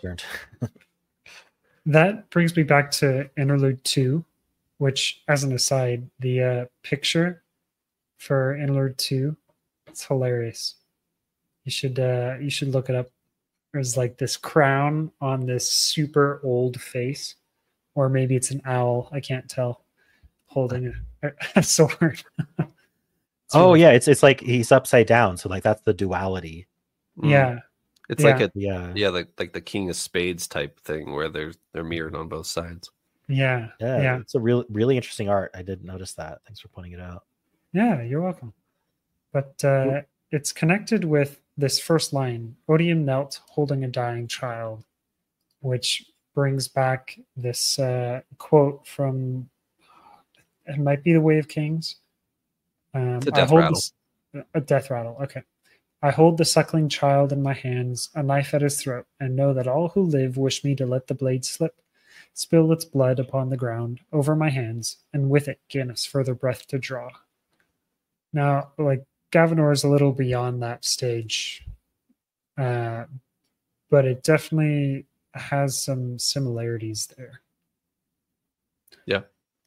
that brings me back to Interlude 2, which, as an aside, the picture for Interlude 2, it's hilarious. You should look it up. There's like this crown on this super old face, or maybe it's an owl. I can't tell, holding a sword. Oh yeah, it's like he's upside down, so like that's the duality. Yeah. It's like Yeah. like the King of Spades type thing where they're mirrored on both sides. Yeah. It's a really interesting art. I didn't notice that. Thanks for pointing it out. Yeah, you're welcome. But it's connected with this first line, Odium knelt holding a dying child, which brings back this quote from, it might be the Way of Kings. It's a death rattle. A death rattle, okay. I hold the suckling child in my hands, a knife at his throat, and know that all who live wish me to let the blade slip, spill its blood upon the ground, over my hands, and with it gain us further breath to draw. Now, like, Gavinor is a little beyond that stage, but it definitely has some similarities there. Yeah.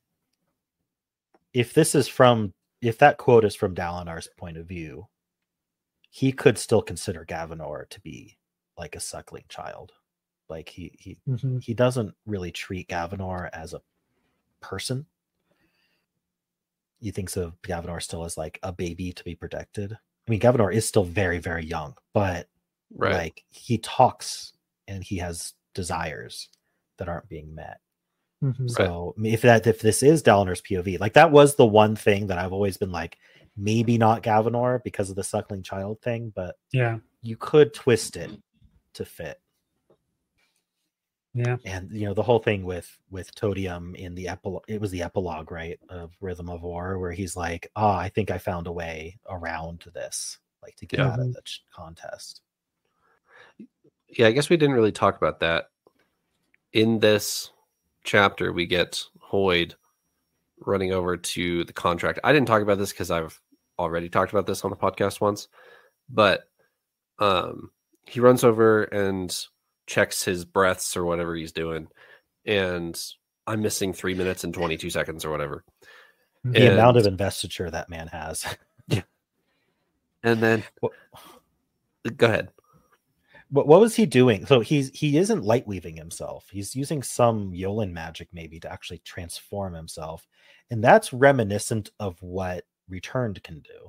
If that quote is from Dalinar's point of view, he could still consider Gavinor to be like a suckling child. Like he doesn't really treat Gavinor as a person. He thinks of Gavinor still as like a baby to be protected. I mean, Gavinor is still very, very young, but like he talks and he has desires that aren't being met. So if this is Dalinar's POV, like that was the one thing that I've always been like, maybe not Gavinor because of the suckling child thing, but yeah, you could twist it to fit. Yeah. And the whole thing with Todium in the epilogue, it was the epilogue, right, of Rhythm of War, where he's like, I think I found a way around this, like to get out of the contest. Yeah, I guess we didn't really talk about that. In this chapter, we get Hoid running over to the contract. I didn't talk about this because I've already talked about this on the podcast once, but he runs over and checks his breaths or whatever he's doing, and I'm missing 3 minutes and 22 seconds or whatever. The amount of investiture that man has. And then go ahead. What was he doing? So he isn't light weaving himself. He's using some Yolen magic maybe to actually transform himself. And that's reminiscent of what Returned can do.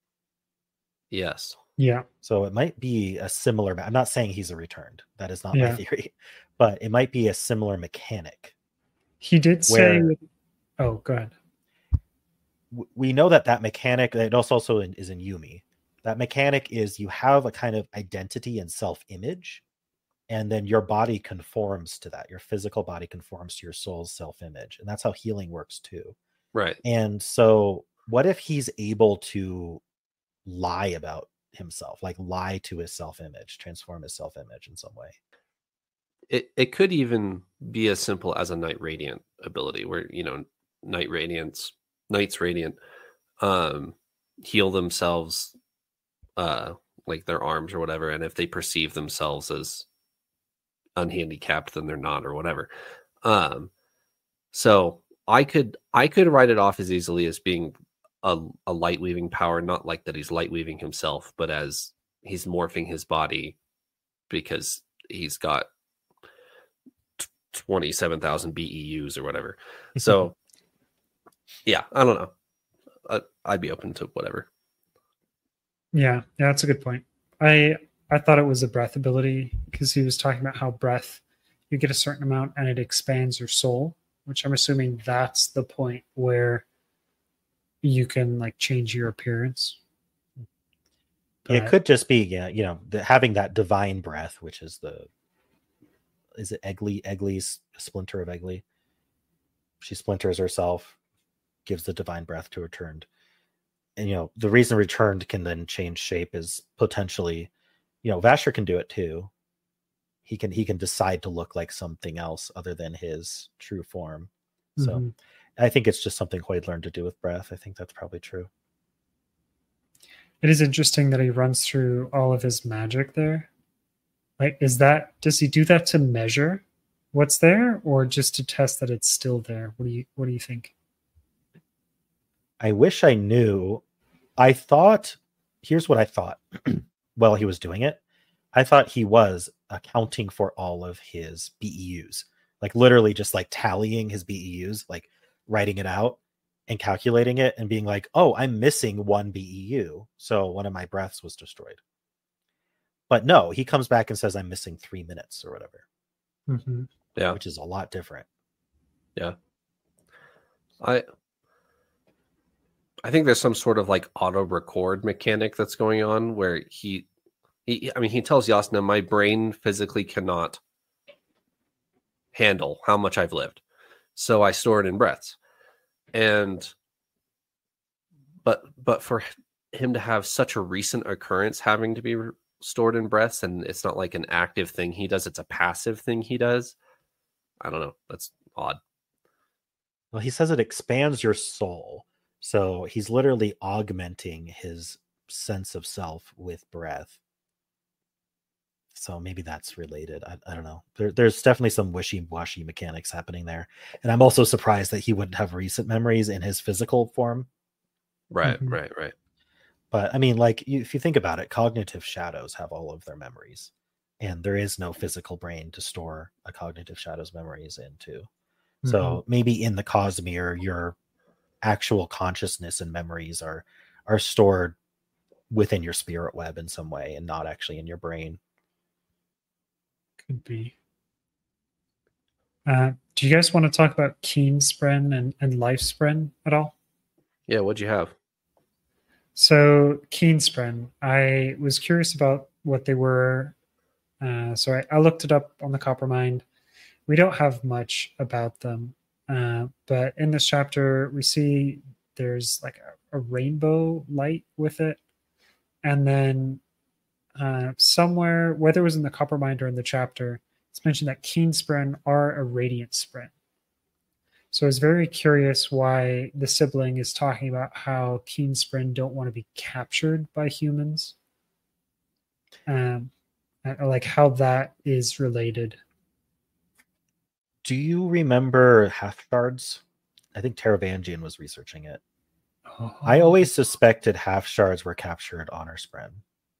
Yes. Yeah. So it might be a similar, I'm not saying he's a Returned. That is not my theory. But it might be a similar mechanic. He did say... Oh, go ahead. We know that mechanic, it also is in Yuumi. That mechanic is you have a kind of identity and self-image, and then your body conforms to that. Your physical body conforms to your soul's self-image. And that's how healing works too. Right. And so what if he's able to lie about himself, like lie to his self-image, transform his self-image in some way? It could even be as simple as a Night Radiant ability where, Knights Radiant heal themselves, like their arms or whatever, and if they perceive themselves as unhandicapped, then they're not, or whatever. So I could write it off as easily as being a light weaving power, not like that he's light weaving himself, but as he's morphing his body because he's got 27,000 BEUs or whatever. So yeah, I don't know. I'd be open to whatever. Yeah, that's a good point. I thought it was a breath ability because he was talking about how breath, you get a certain amount and it expands your soul, which I'm assuming that's the point where you can like change your appearance. It could just be, having that divine breath, which is is it Egly's splinter of Egly? She splinters herself, gives the divine breath to Returned. And the reason Returned can then change shape is potentially, Vasher can do it too. He can decide to look like something else other than his true form. So I think it's just something Hoid learned to do with breath. I think that's probably true. It is interesting that he runs through all of his magic there. Like, does he do that to measure what's there, or just to test that it's still there? What do you think? I wish I knew. Here's what I thought while he was doing it. I thought he was accounting for all of his BEUs, like literally just like tallying his BEUs, like writing it out. and calculating it and being like, oh, I'm missing 1 BEU. So one of my breaths was destroyed. But no, he comes back and says, I'm missing 3 minutes or whatever. Mm-hmm. Yeah. Which is a lot different. Yeah. I think there's some sort of like auto record mechanic that's going on where he tells Yasna, my brain physically cannot handle how much I've lived. So I store it in breaths. But for him to have such a recent occurrence having to be stored in breaths, and it's not like an active thing he does, it's a passive thing he does. I don't know. That's odd. Well, he says it expands your soul. So he's literally augmenting his sense of self with breath. So maybe that's related. I don't know. There's definitely some wishy-washy mechanics happening there. And I'm also surprised that he wouldn't have recent memories in his physical form. Right, Mhm. right. But I mean, like, if you think about it, cognitive shadows have all of their memories. And there is no physical brain to store a cognitive shadow's memories into. So maybe in the Cosmere, your actual consciousness and memories are stored within your spirit web in some way and not actually in your brain. Could be. Do you guys want to talk about Keenspren and Lifespren at all? Yeah, what'd you have? So Keenspren, I was curious about what they were. So I looked it up on the Coppermind. We don't have much about them, but in this chapter we see there's like a rainbow light with it, and then somewhere, whether it was in the Coppermind or in the chapter, it's mentioned that Keenspren are a radiant spren. So I was very curious why the sibling is talking about how Keenspren don't want to be captured by humans. Like how that is related. Do you remember half shards? I think Taravangian was researching it. Oh. I always suspected half shards were captured on our spren.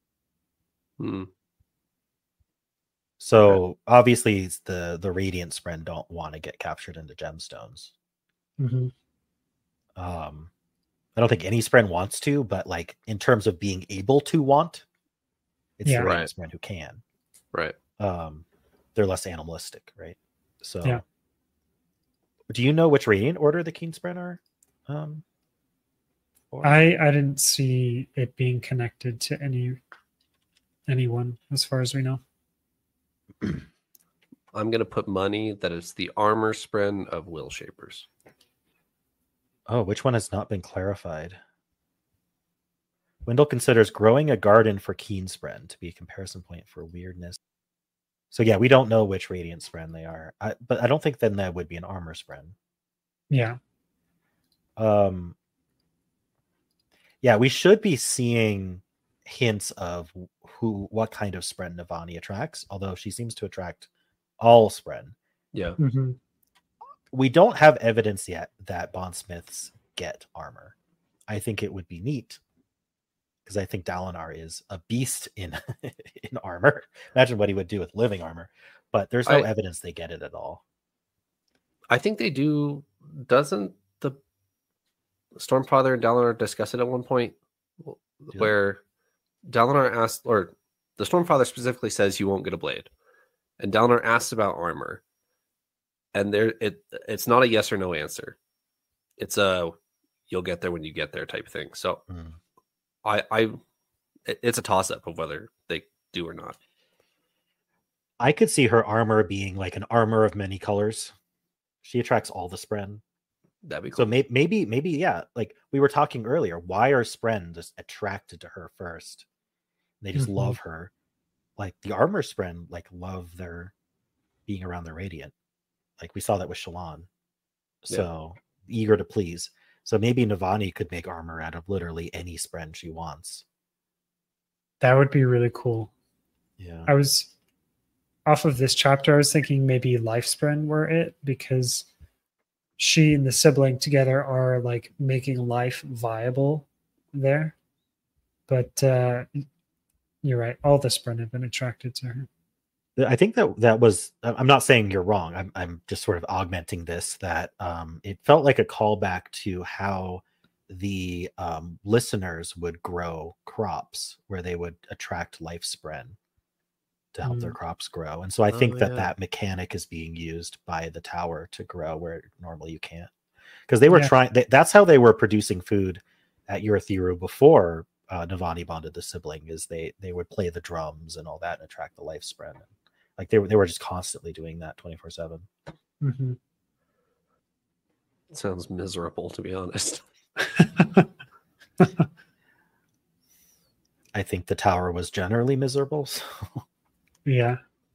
So obviously the radiant spren don't want to get captured into gemstones. Mm-hmm. I don't think any spren wants to, but like in terms of being able to want, it's the radiant spren who can. Right. They're less animalistic, right? So yeah. Do you know which radiant order the Keenspren are? I didn't see it being connected to anyone as far as we know. I'm going to put money that it's the armor spren of Will Shapers. Oh, which one has not been clarified? Wendell considers growing a garden for Keenspren to be a comparison point for weirdness. So yeah, we don't know which radiant spren they are. But I don't think then that would be an armor spren. Yeah. Yeah, we should be seeing hints of what kind of spren Navani attracts, although she seems to attract all spren. Yeah. Mm-hmm. We don't have evidence yet that bondsmiths get armor. I think it would be neat because I think Dalinar is a beast in in armor. Imagine what he would do with living armor, but there's no evidence they get it at all. I think they do. Doesn't the Stormfather and Dalinar discuss it at one point where Dalinar asked, or the Stormfather specifically says you won't get a blade, and Dalinar asks about armor, and it's not a yes or no answer. It's a you'll get there when you get there type thing. So it's a toss up of whether they do or not. I could see her armor being like an armor of many colors. She attracts all the spren. That'd be cool. So maybe yeah, like we were talking earlier, why are spren just attracted to her first? They just love her. Like the armor spren like love their being around the radiant. Like we saw that with Shallan. So eager to please. So maybe Navani could make armor out of literally any spren she wants. That would be really cool. Yeah. I was off of this chapter, I was thinking maybe Lifespren were it, because she and the sibling together are like making life viable there. But you're right, all the spren have been attracted to her. I think that was. I'm not saying you're wrong. I'm just sort of augmenting this. That it felt like a callback to how the listeners would grow crops, where they would attract lifespren to help their crops grow. And so I think that mechanic is being used by the tower to grow where normally you can't, because they were trying. That's how they were producing food at Urithiru before Navani bonded the sibling. Is they would play the drums and all that and attract the lifespren. Like they were just constantly doing that 24/7. Mm-hmm. Sounds miserable, to be honest. I think the tower was generally miserable. So. Yeah.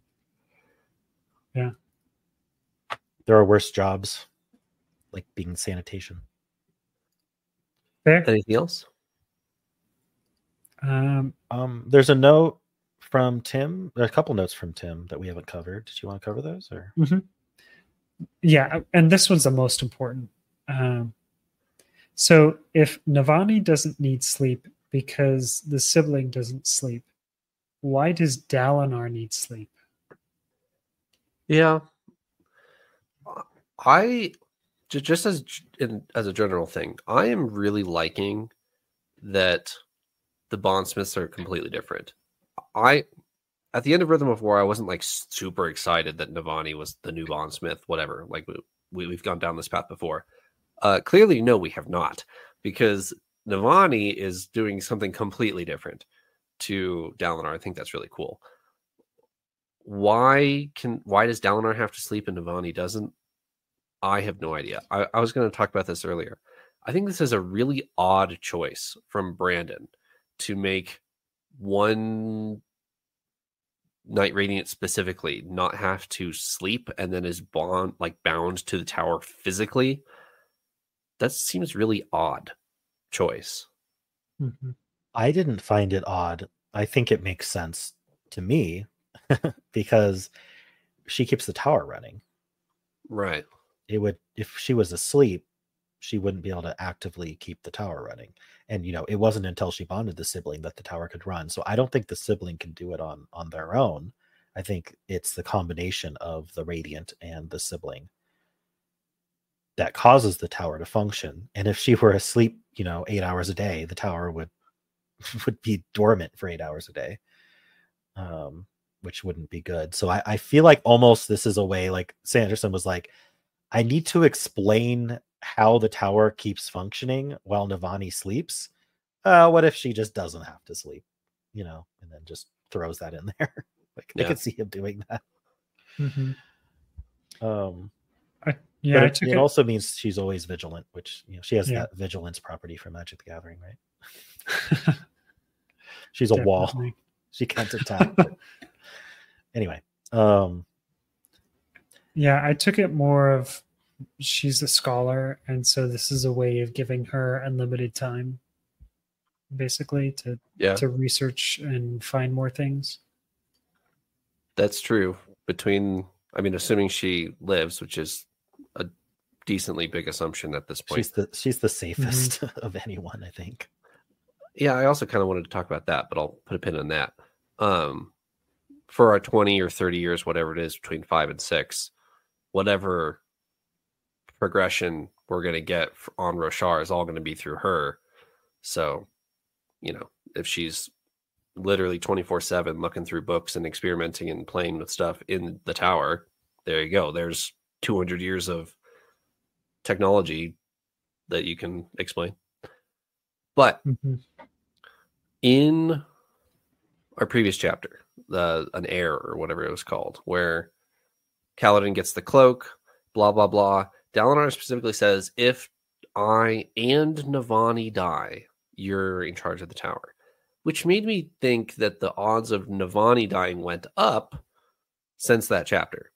There are worse jobs, like being sanitation. Fair. Anything else? There's a note from Tim. There's a couple notes from Tim that we haven't covered. Did you want to cover those? Or Yeah, and this one's the most important. So if Navani doesn't need sleep because the sibling doesn't sleep, why does Dalinar need sleep? Yeah. I just as a general thing, I am really liking that the Bondsmiths are completely different. At the end of Rhythm of War, I wasn't like super excited that Navani was the new Bondsmith, whatever. Like we've gone down this path before. Clearly, no, we have not, because Navani is doing something completely different to Dalinar. I think that's really cool. Why does Dalinar have to sleep and Navani doesn't? I have no idea. I was going to talk about this earlier. I think this is a really odd choice from Brandon to make one Knight Radiant specifically not have to sleep and then is bound to the tower physically. That seems really odd choice. Mm-hmm. I didn't find it odd. I think it makes sense to me because she keeps the tower running. Right. It would, if she was asleep, she wouldn't be able to actively keep the tower running. And, it wasn't until she bonded the sibling that the tower could run. So I don't think the sibling can do it on their own. I think it's the combination of the Radiant and the sibling that causes the tower to function. And if she were asleep, 8 hours a day, the tower would be dormant for 8 hours a day, which wouldn't be good. So I feel like almost this is a way, like Sanderson was like, I need to explain how the tower keeps functioning while Navani sleeps. What if she just doesn't have to sleep, and then just throws that in there? I could see him doing that. Mm-hmm. It also means she's always vigilant, which she has that vigilance property from Magic the Gathering, right? She's a wall. She can't attack. Anyway. I took it more of she's a scholar, and so this is a way of giving her unlimited time, basically, to research and find more things. That's true. Assuming she lives, which is a decently big assumption at this point. She's the safest of anyone, I think. Yeah, I also kind of wanted to talk about that, but I'll put a pin in that. For our 20 or 30 years, whatever it is, between 5 and 6, whatever progression we're going to get on Roshar is all going to be through her. So, if she's literally 24/7 looking through books and experimenting and playing with stuff in the tower, there you go. There's 200 years of technology that you can explain. But in our previous chapter, an heir or whatever it was called, where Kaladin gets the cloak, blah, blah, blah. Dalinar specifically says, if I and Navani die, you're in charge of the tower. Which made me think that the odds of Navani dying went up since that chapter.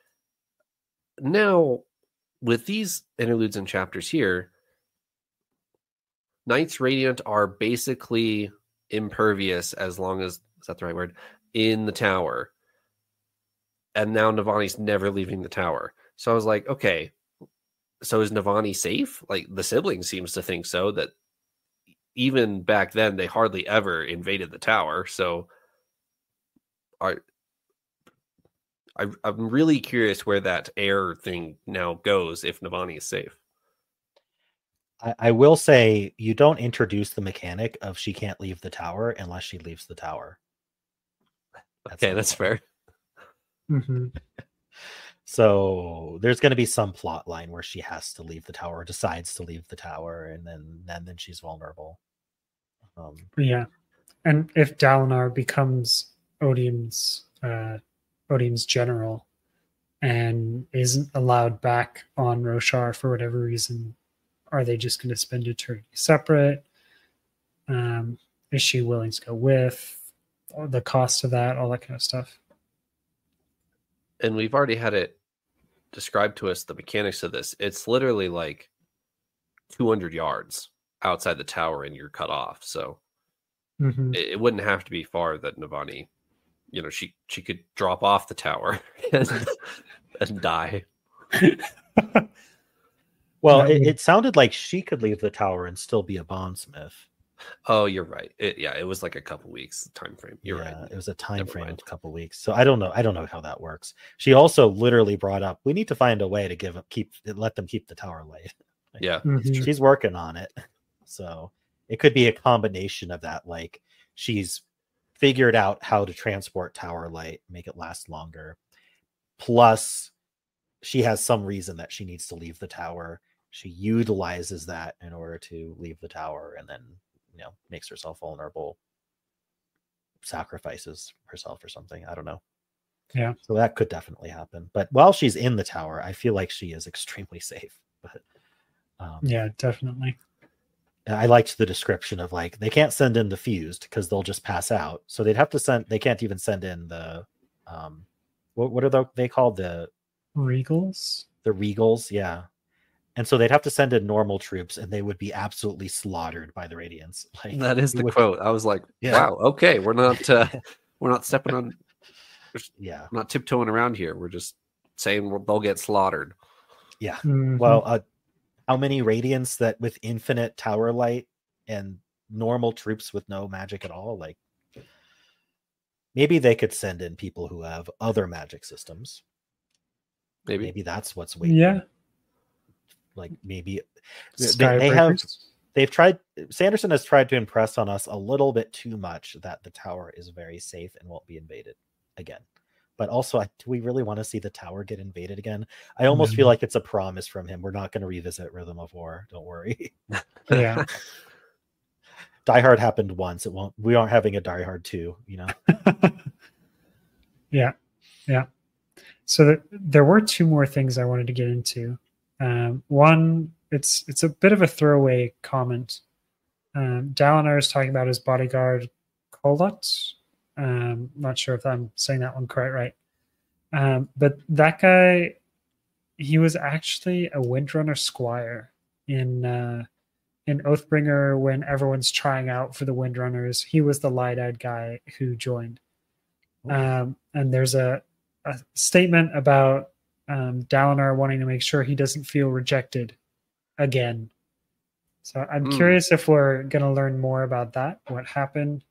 Now, with these interludes and chapters here, Knights Radiant are basically impervious as long as, is that the right word, in the tower. And now Navani's never leaving the tower. So I was like, okay, so is Navani safe? Like, the sibling seems to think so, that even back then they hardly ever invaded the tower. So I'm really curious where that air thing now goes if Navani is safe. I will say you don't introduce the mechanic of she can't leave the tower unless she leaves the tower. Okay, that's fair. Mm-hmm. So there's going to be some plot line where she has to leave the tower, or decides to leave the tower, and then she's vulnerable. Yeah, and if Dalinar becomes Odium's general and isn't allowed back on Roshar for whatever reason, are they just going to spend eternity separate? Is she willing to go with the cost of that, all that kind of stuff? And we've already had it described to us, the mechanics of this. It's literally like 200 yards outside the tower and you're cut off. So it wouldn't have to be far that Navani, she could drop off the tower and die. Well, it sounded like she could leave the tower and still be a bondsmith. Oh, you're right. It was like a couple weeks time frame. You're right. It was a time frame of a couple weeks. So I don't know how that works. She also literally brought up, we need to find a way to let them keep the tower light. Yeah. She's working on it. So it could be a combination of that. Like she's figured out how to transport tower light, make it last longer. Plus she has some reason that she needs to leave the tower. She utilizes that in order to leave the tower and then, makes herself vulnerable, sacrifices herself or something. I don't know. Yeah. So that could definitely happen. But while she's in the tower, I feel like she is extremely safe. But yeah, definitely. I liked the description of like, they can't send in the fused because they'll just pass out. So they can't even send in the, what are they called? The Regals? The Regals. Yeah. And so they'd have to send in normal troops and they would be absolutely slaughtered by the Radiants. Like, that is the quote. I was like, wow, okay. We're not stepping on, we're not tiptoeing around here. We're just saying they'll get slaughtered. Yeah. Mm-hmm. Well, how many Radiants that with infinite tower light and normal troops with no magic at all? Like, maybe they could send in people who have other magic systems. Maybe that's what's waiting. Yeah. Like maybe they've tried. Sanderson has tried to impress on us a little bit too much that the tower is very safe and won't be invaded again. But also, do we really want to see the tower get invaded again? I almost feel like it's a promise from him. We're not going to revisit Rhythm of War. Don't worry. Yeah. Die Hard happened once. We aren't having a Die Hard 2, Yeah. So there were two more things I wanted to get into. One, it's a bit of a throwaway comment. Dalinar is talking about his bodyguard, Kolot. Not sure if I'm saying that one quite right. But that guy, he was actually a Windrunner squire in Oathbringer when everyone's trying out for the Windrunners. He was the light-eyed guy who joined. And there's a statement about Dalinar wanting to make sure he doesn't feel rejected again. So I'm curious if we're going to learn more about that, what happened.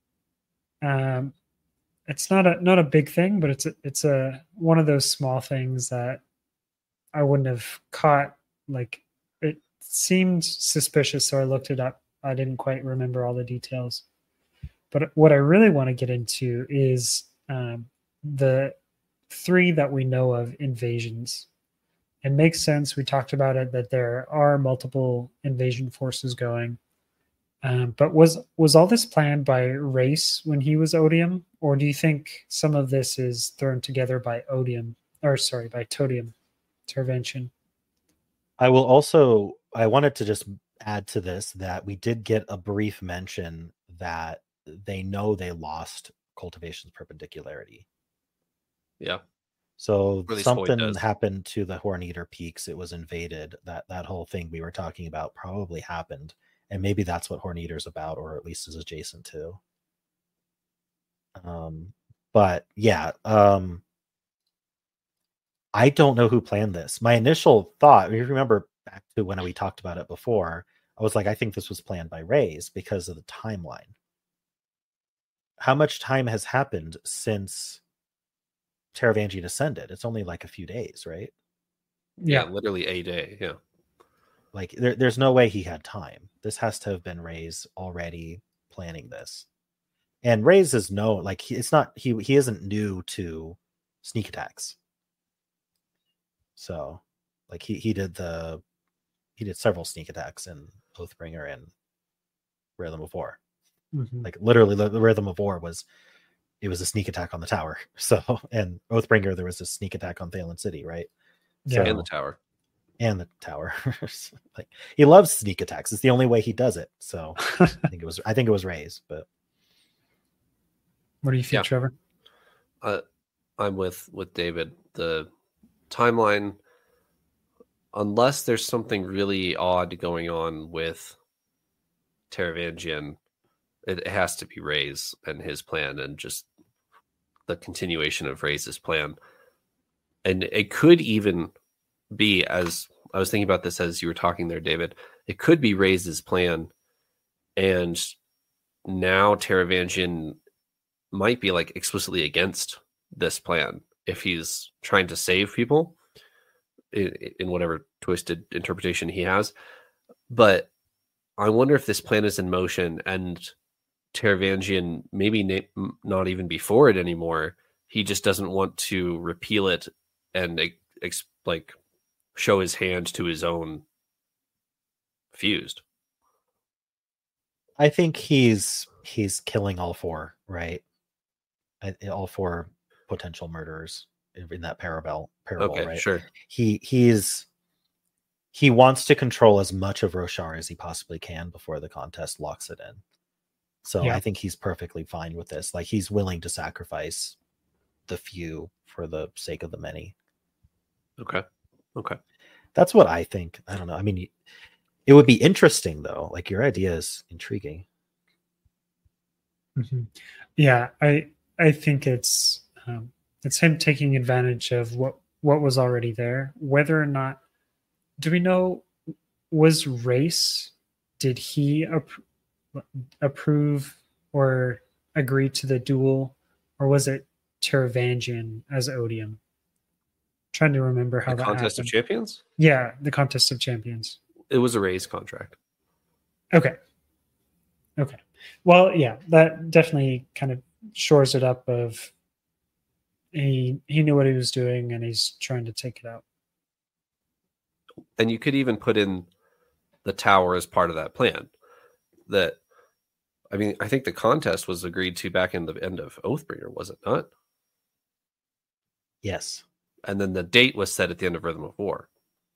It's not a big thing, but it's a one of those small things that I wouldn't have caught. Like, it seemed suspicious, so I looked it up. I didn't quite remember all the details. But what I really want to get into is the 3 that we know of invasions. It makes sense. We talked about it, that there are multiple invasion forces going. But was all this planned by Race when he was Odium? Or do you think some of this is thrown together by Todium intervention? I wanted to just add to this that we did get a brief mention that they know they lost Cultivation's perpendicularity. Yeah. So something happened to the Horneater Peaks. It was invaded. That whole thing we were talking about probably happened. And maybe that's what Horneater's about, or at least is adjacent to. But yeah, I don't know who planned this. My initial thought, if you remember back to when we talked about it before, I was like, I think this was planned by Rays because of the timeline. How much time has happened since Taravangian ascended. It's only like a few days, right? Yeah, literally a day. Yeah. Like there's no way he had time. This has to have been Reyes already planning this. And Reyes is like he isn't new to sneak attacks. So like he did several sneak attacks in Oathbringer and Rhythm of War. Mm-hmm. Like literally the Rhythm of War was a sneak attack on the tower. So and Oathbringer there was a sneak attack on Thalen City, right? Yeah. And the tower. And the tower. Like he loves sneak attacks. It's the only way he does it. So I think it was Reyes, but what do you think, Trevor? I'm with David. The timeline, unless there's something really odd going on with Taravangian, it has to be Reyes and his plan and just the continuation of Reyes' plan. And it could even be, as I was thinking about this as you were talking there, David, it could be Reyes' plan, and now Taravangian might be like explicitly against this plan if he's trying to save people in whatever twisted interpretation he has. But I wonder if this plan is in motion and Taravangian maybe not even be for it anymore. He just doesn't want to repeal it and like show his hand to his own fused. I think he's killing all four, right? All four potential murderers in that parable, okay, right? Sure. He wants to control as much of Roshar as he possibly can before the contest locks it in. So I think he's perfectly fine with this. Like he's willing to sacrifice the few for the sake of the many. Okay. That's what I think. I don't know. I mean, it would be interesting though. Like your idea is intriguing. Mm-hmm. Yeah, I think it's him taking advantage of what was already there. Whether or not, do we know, was Reyes, did he approve or agree to the duel, or was it Taravangian as Odium? Trying to remember how the that contest happened. of champions. Yeah, the contest of champions. It was a Reyes contract. Okay. Well, yeah, that definitely kind of shores it up. Of he knew what he was doing and he's trying to take it out. And you could even put in the tower as part of that plan. That, I mean, I think the contest was agreed to back in the end of Oathbringer, was it not? Yes. And then the date was set at the end of Rhythm of War.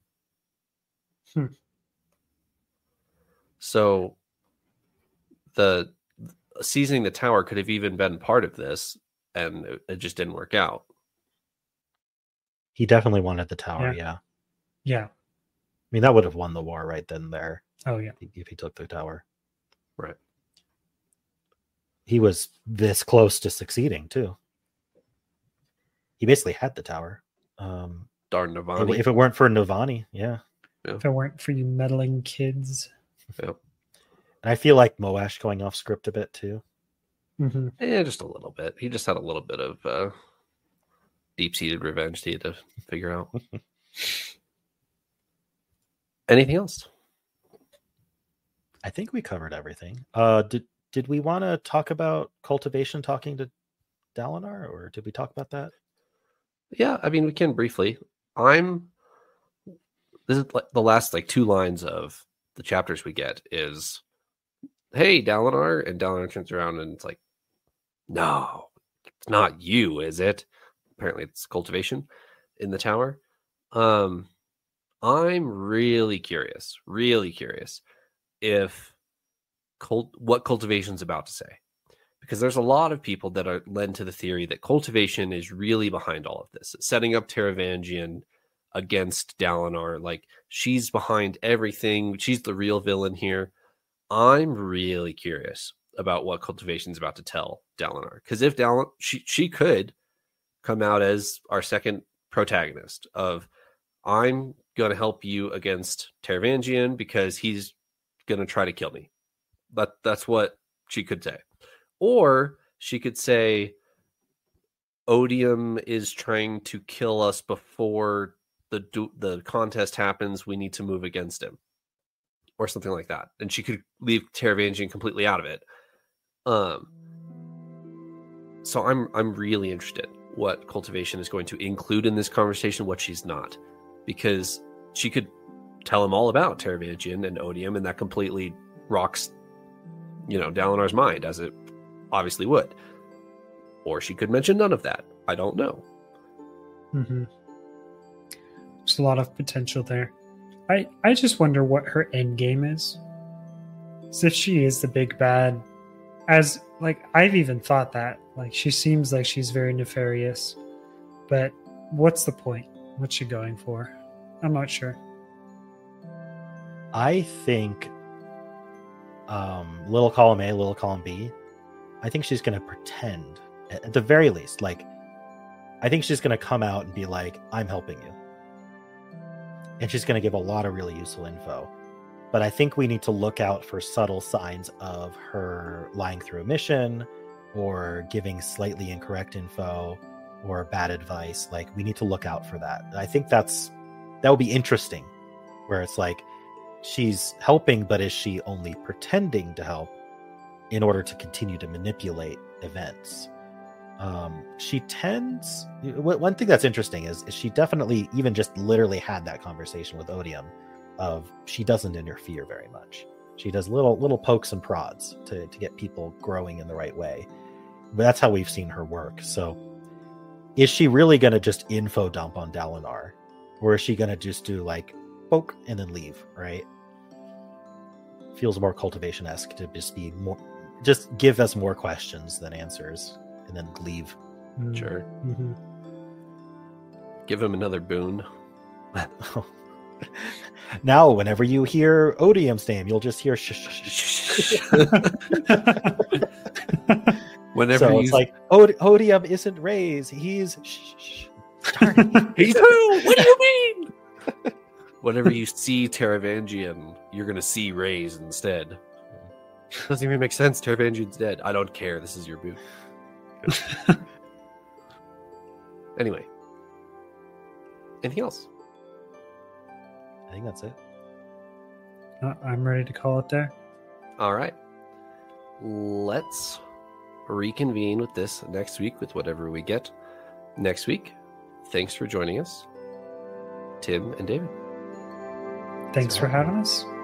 So the seizing the tower could have even been part of this, and it just didn't work out. He definitely wanted the tower, Yeah. I mean, that would have won the war right then and there. Oh, yeah. If he took the tower. Right. He was this close to succeeding, too. He basically had the tower. Darn Navani. If it weren't for Navani, yeah. If it weren't for you meddling kids. Yep. And I feel like Moash going off script a bit, too. Mm-hmm. Yeah, just a little bit. He just had a little bit of deep-seated revenge he had to figure out. Anything else? I think we covered everything. Did we want to talk about cultivation talking to Dalinar, or did we talk about that? Yeah, I mean, we can briefly. This is like the last two lines of the chapters we get is, "Hey, Dalinar," and Dalinar turns around and it's like, "No, it's not you, is it?" Apparently, it's cultivation in the tower. I'm really curious if what cultivation's about to say, because there's a lot of people that are led to the theory that cultivation is really behind all of this, setting up Taravangian against Dalinar. Like, she's behind everything. She's the real villain here. I'm really curious about what cultivation's about to tell Dalinar, because if she could come out as our second protagonist of, I'm going to help you against Taravangian because he's going to try to kill me. That's what she could say. Or she could say, Odium is trying to kill us before the contest happens. We need to move against him, or something like that. And she could leave Taravangian completely out of it. So I'm really interested what Cultivation is going to include in this conversation, what she's not, because she could tell him all about Taravangian and Odium, and that completely rocks, Dalinar's mind, as it obviously would. Or she could mention none of that. I don't know. Mm-hmm. There's a lot of potential there. I just wonder what her end game is. So if she is the big bad, as like I've even thought that, like she seems like she's very nefarious, but what's the point? What's she going for? I'm not sure. I think little column A, little column B, I think she's going to pretend, at the very least. Like, I think she's going to come out and be like, I'm helping you. And she's going to give a lot of really useful info. But I think we need to look out for subtle signs of her lying through a mission, or giving slightly incorrect info, or bad advice. Like, we need to look out for that. I think that would be interesting, where it's like, she's helping, but is she only pretending to help in order to continue to manipulate events? She tends... One thing that's interesting is she definitely even just literally had that conversation with Odium of she doesn't interfere very much. She does little pokes and prods to get people growing in the right way. But that's how we've seen her work. So is she really going to just info dump on Dalinar? Or is she going to just do like poke and then leave, right? Feels more Cultivation-esque to just give us more questions than answers and then leave. Sure. Mm-hmm. Give him another boon. Now, whenever you hear Odium's name, you'll just hear shh. Whenever it's like Odium isn't Ray's, he's shh. He's who? What do you mean? Whenever you see Taravangian, you're gonna see Ray's instead. Doesn't even make sense. Taravangian's dead. I don't care. This is your boot. Anyway, anything else? I think that's it. I'm ready to call it there. All right. Let's reconvene with this next week with whatever we get next week. Thanks for joining us, Tim and David. Thanks for having us.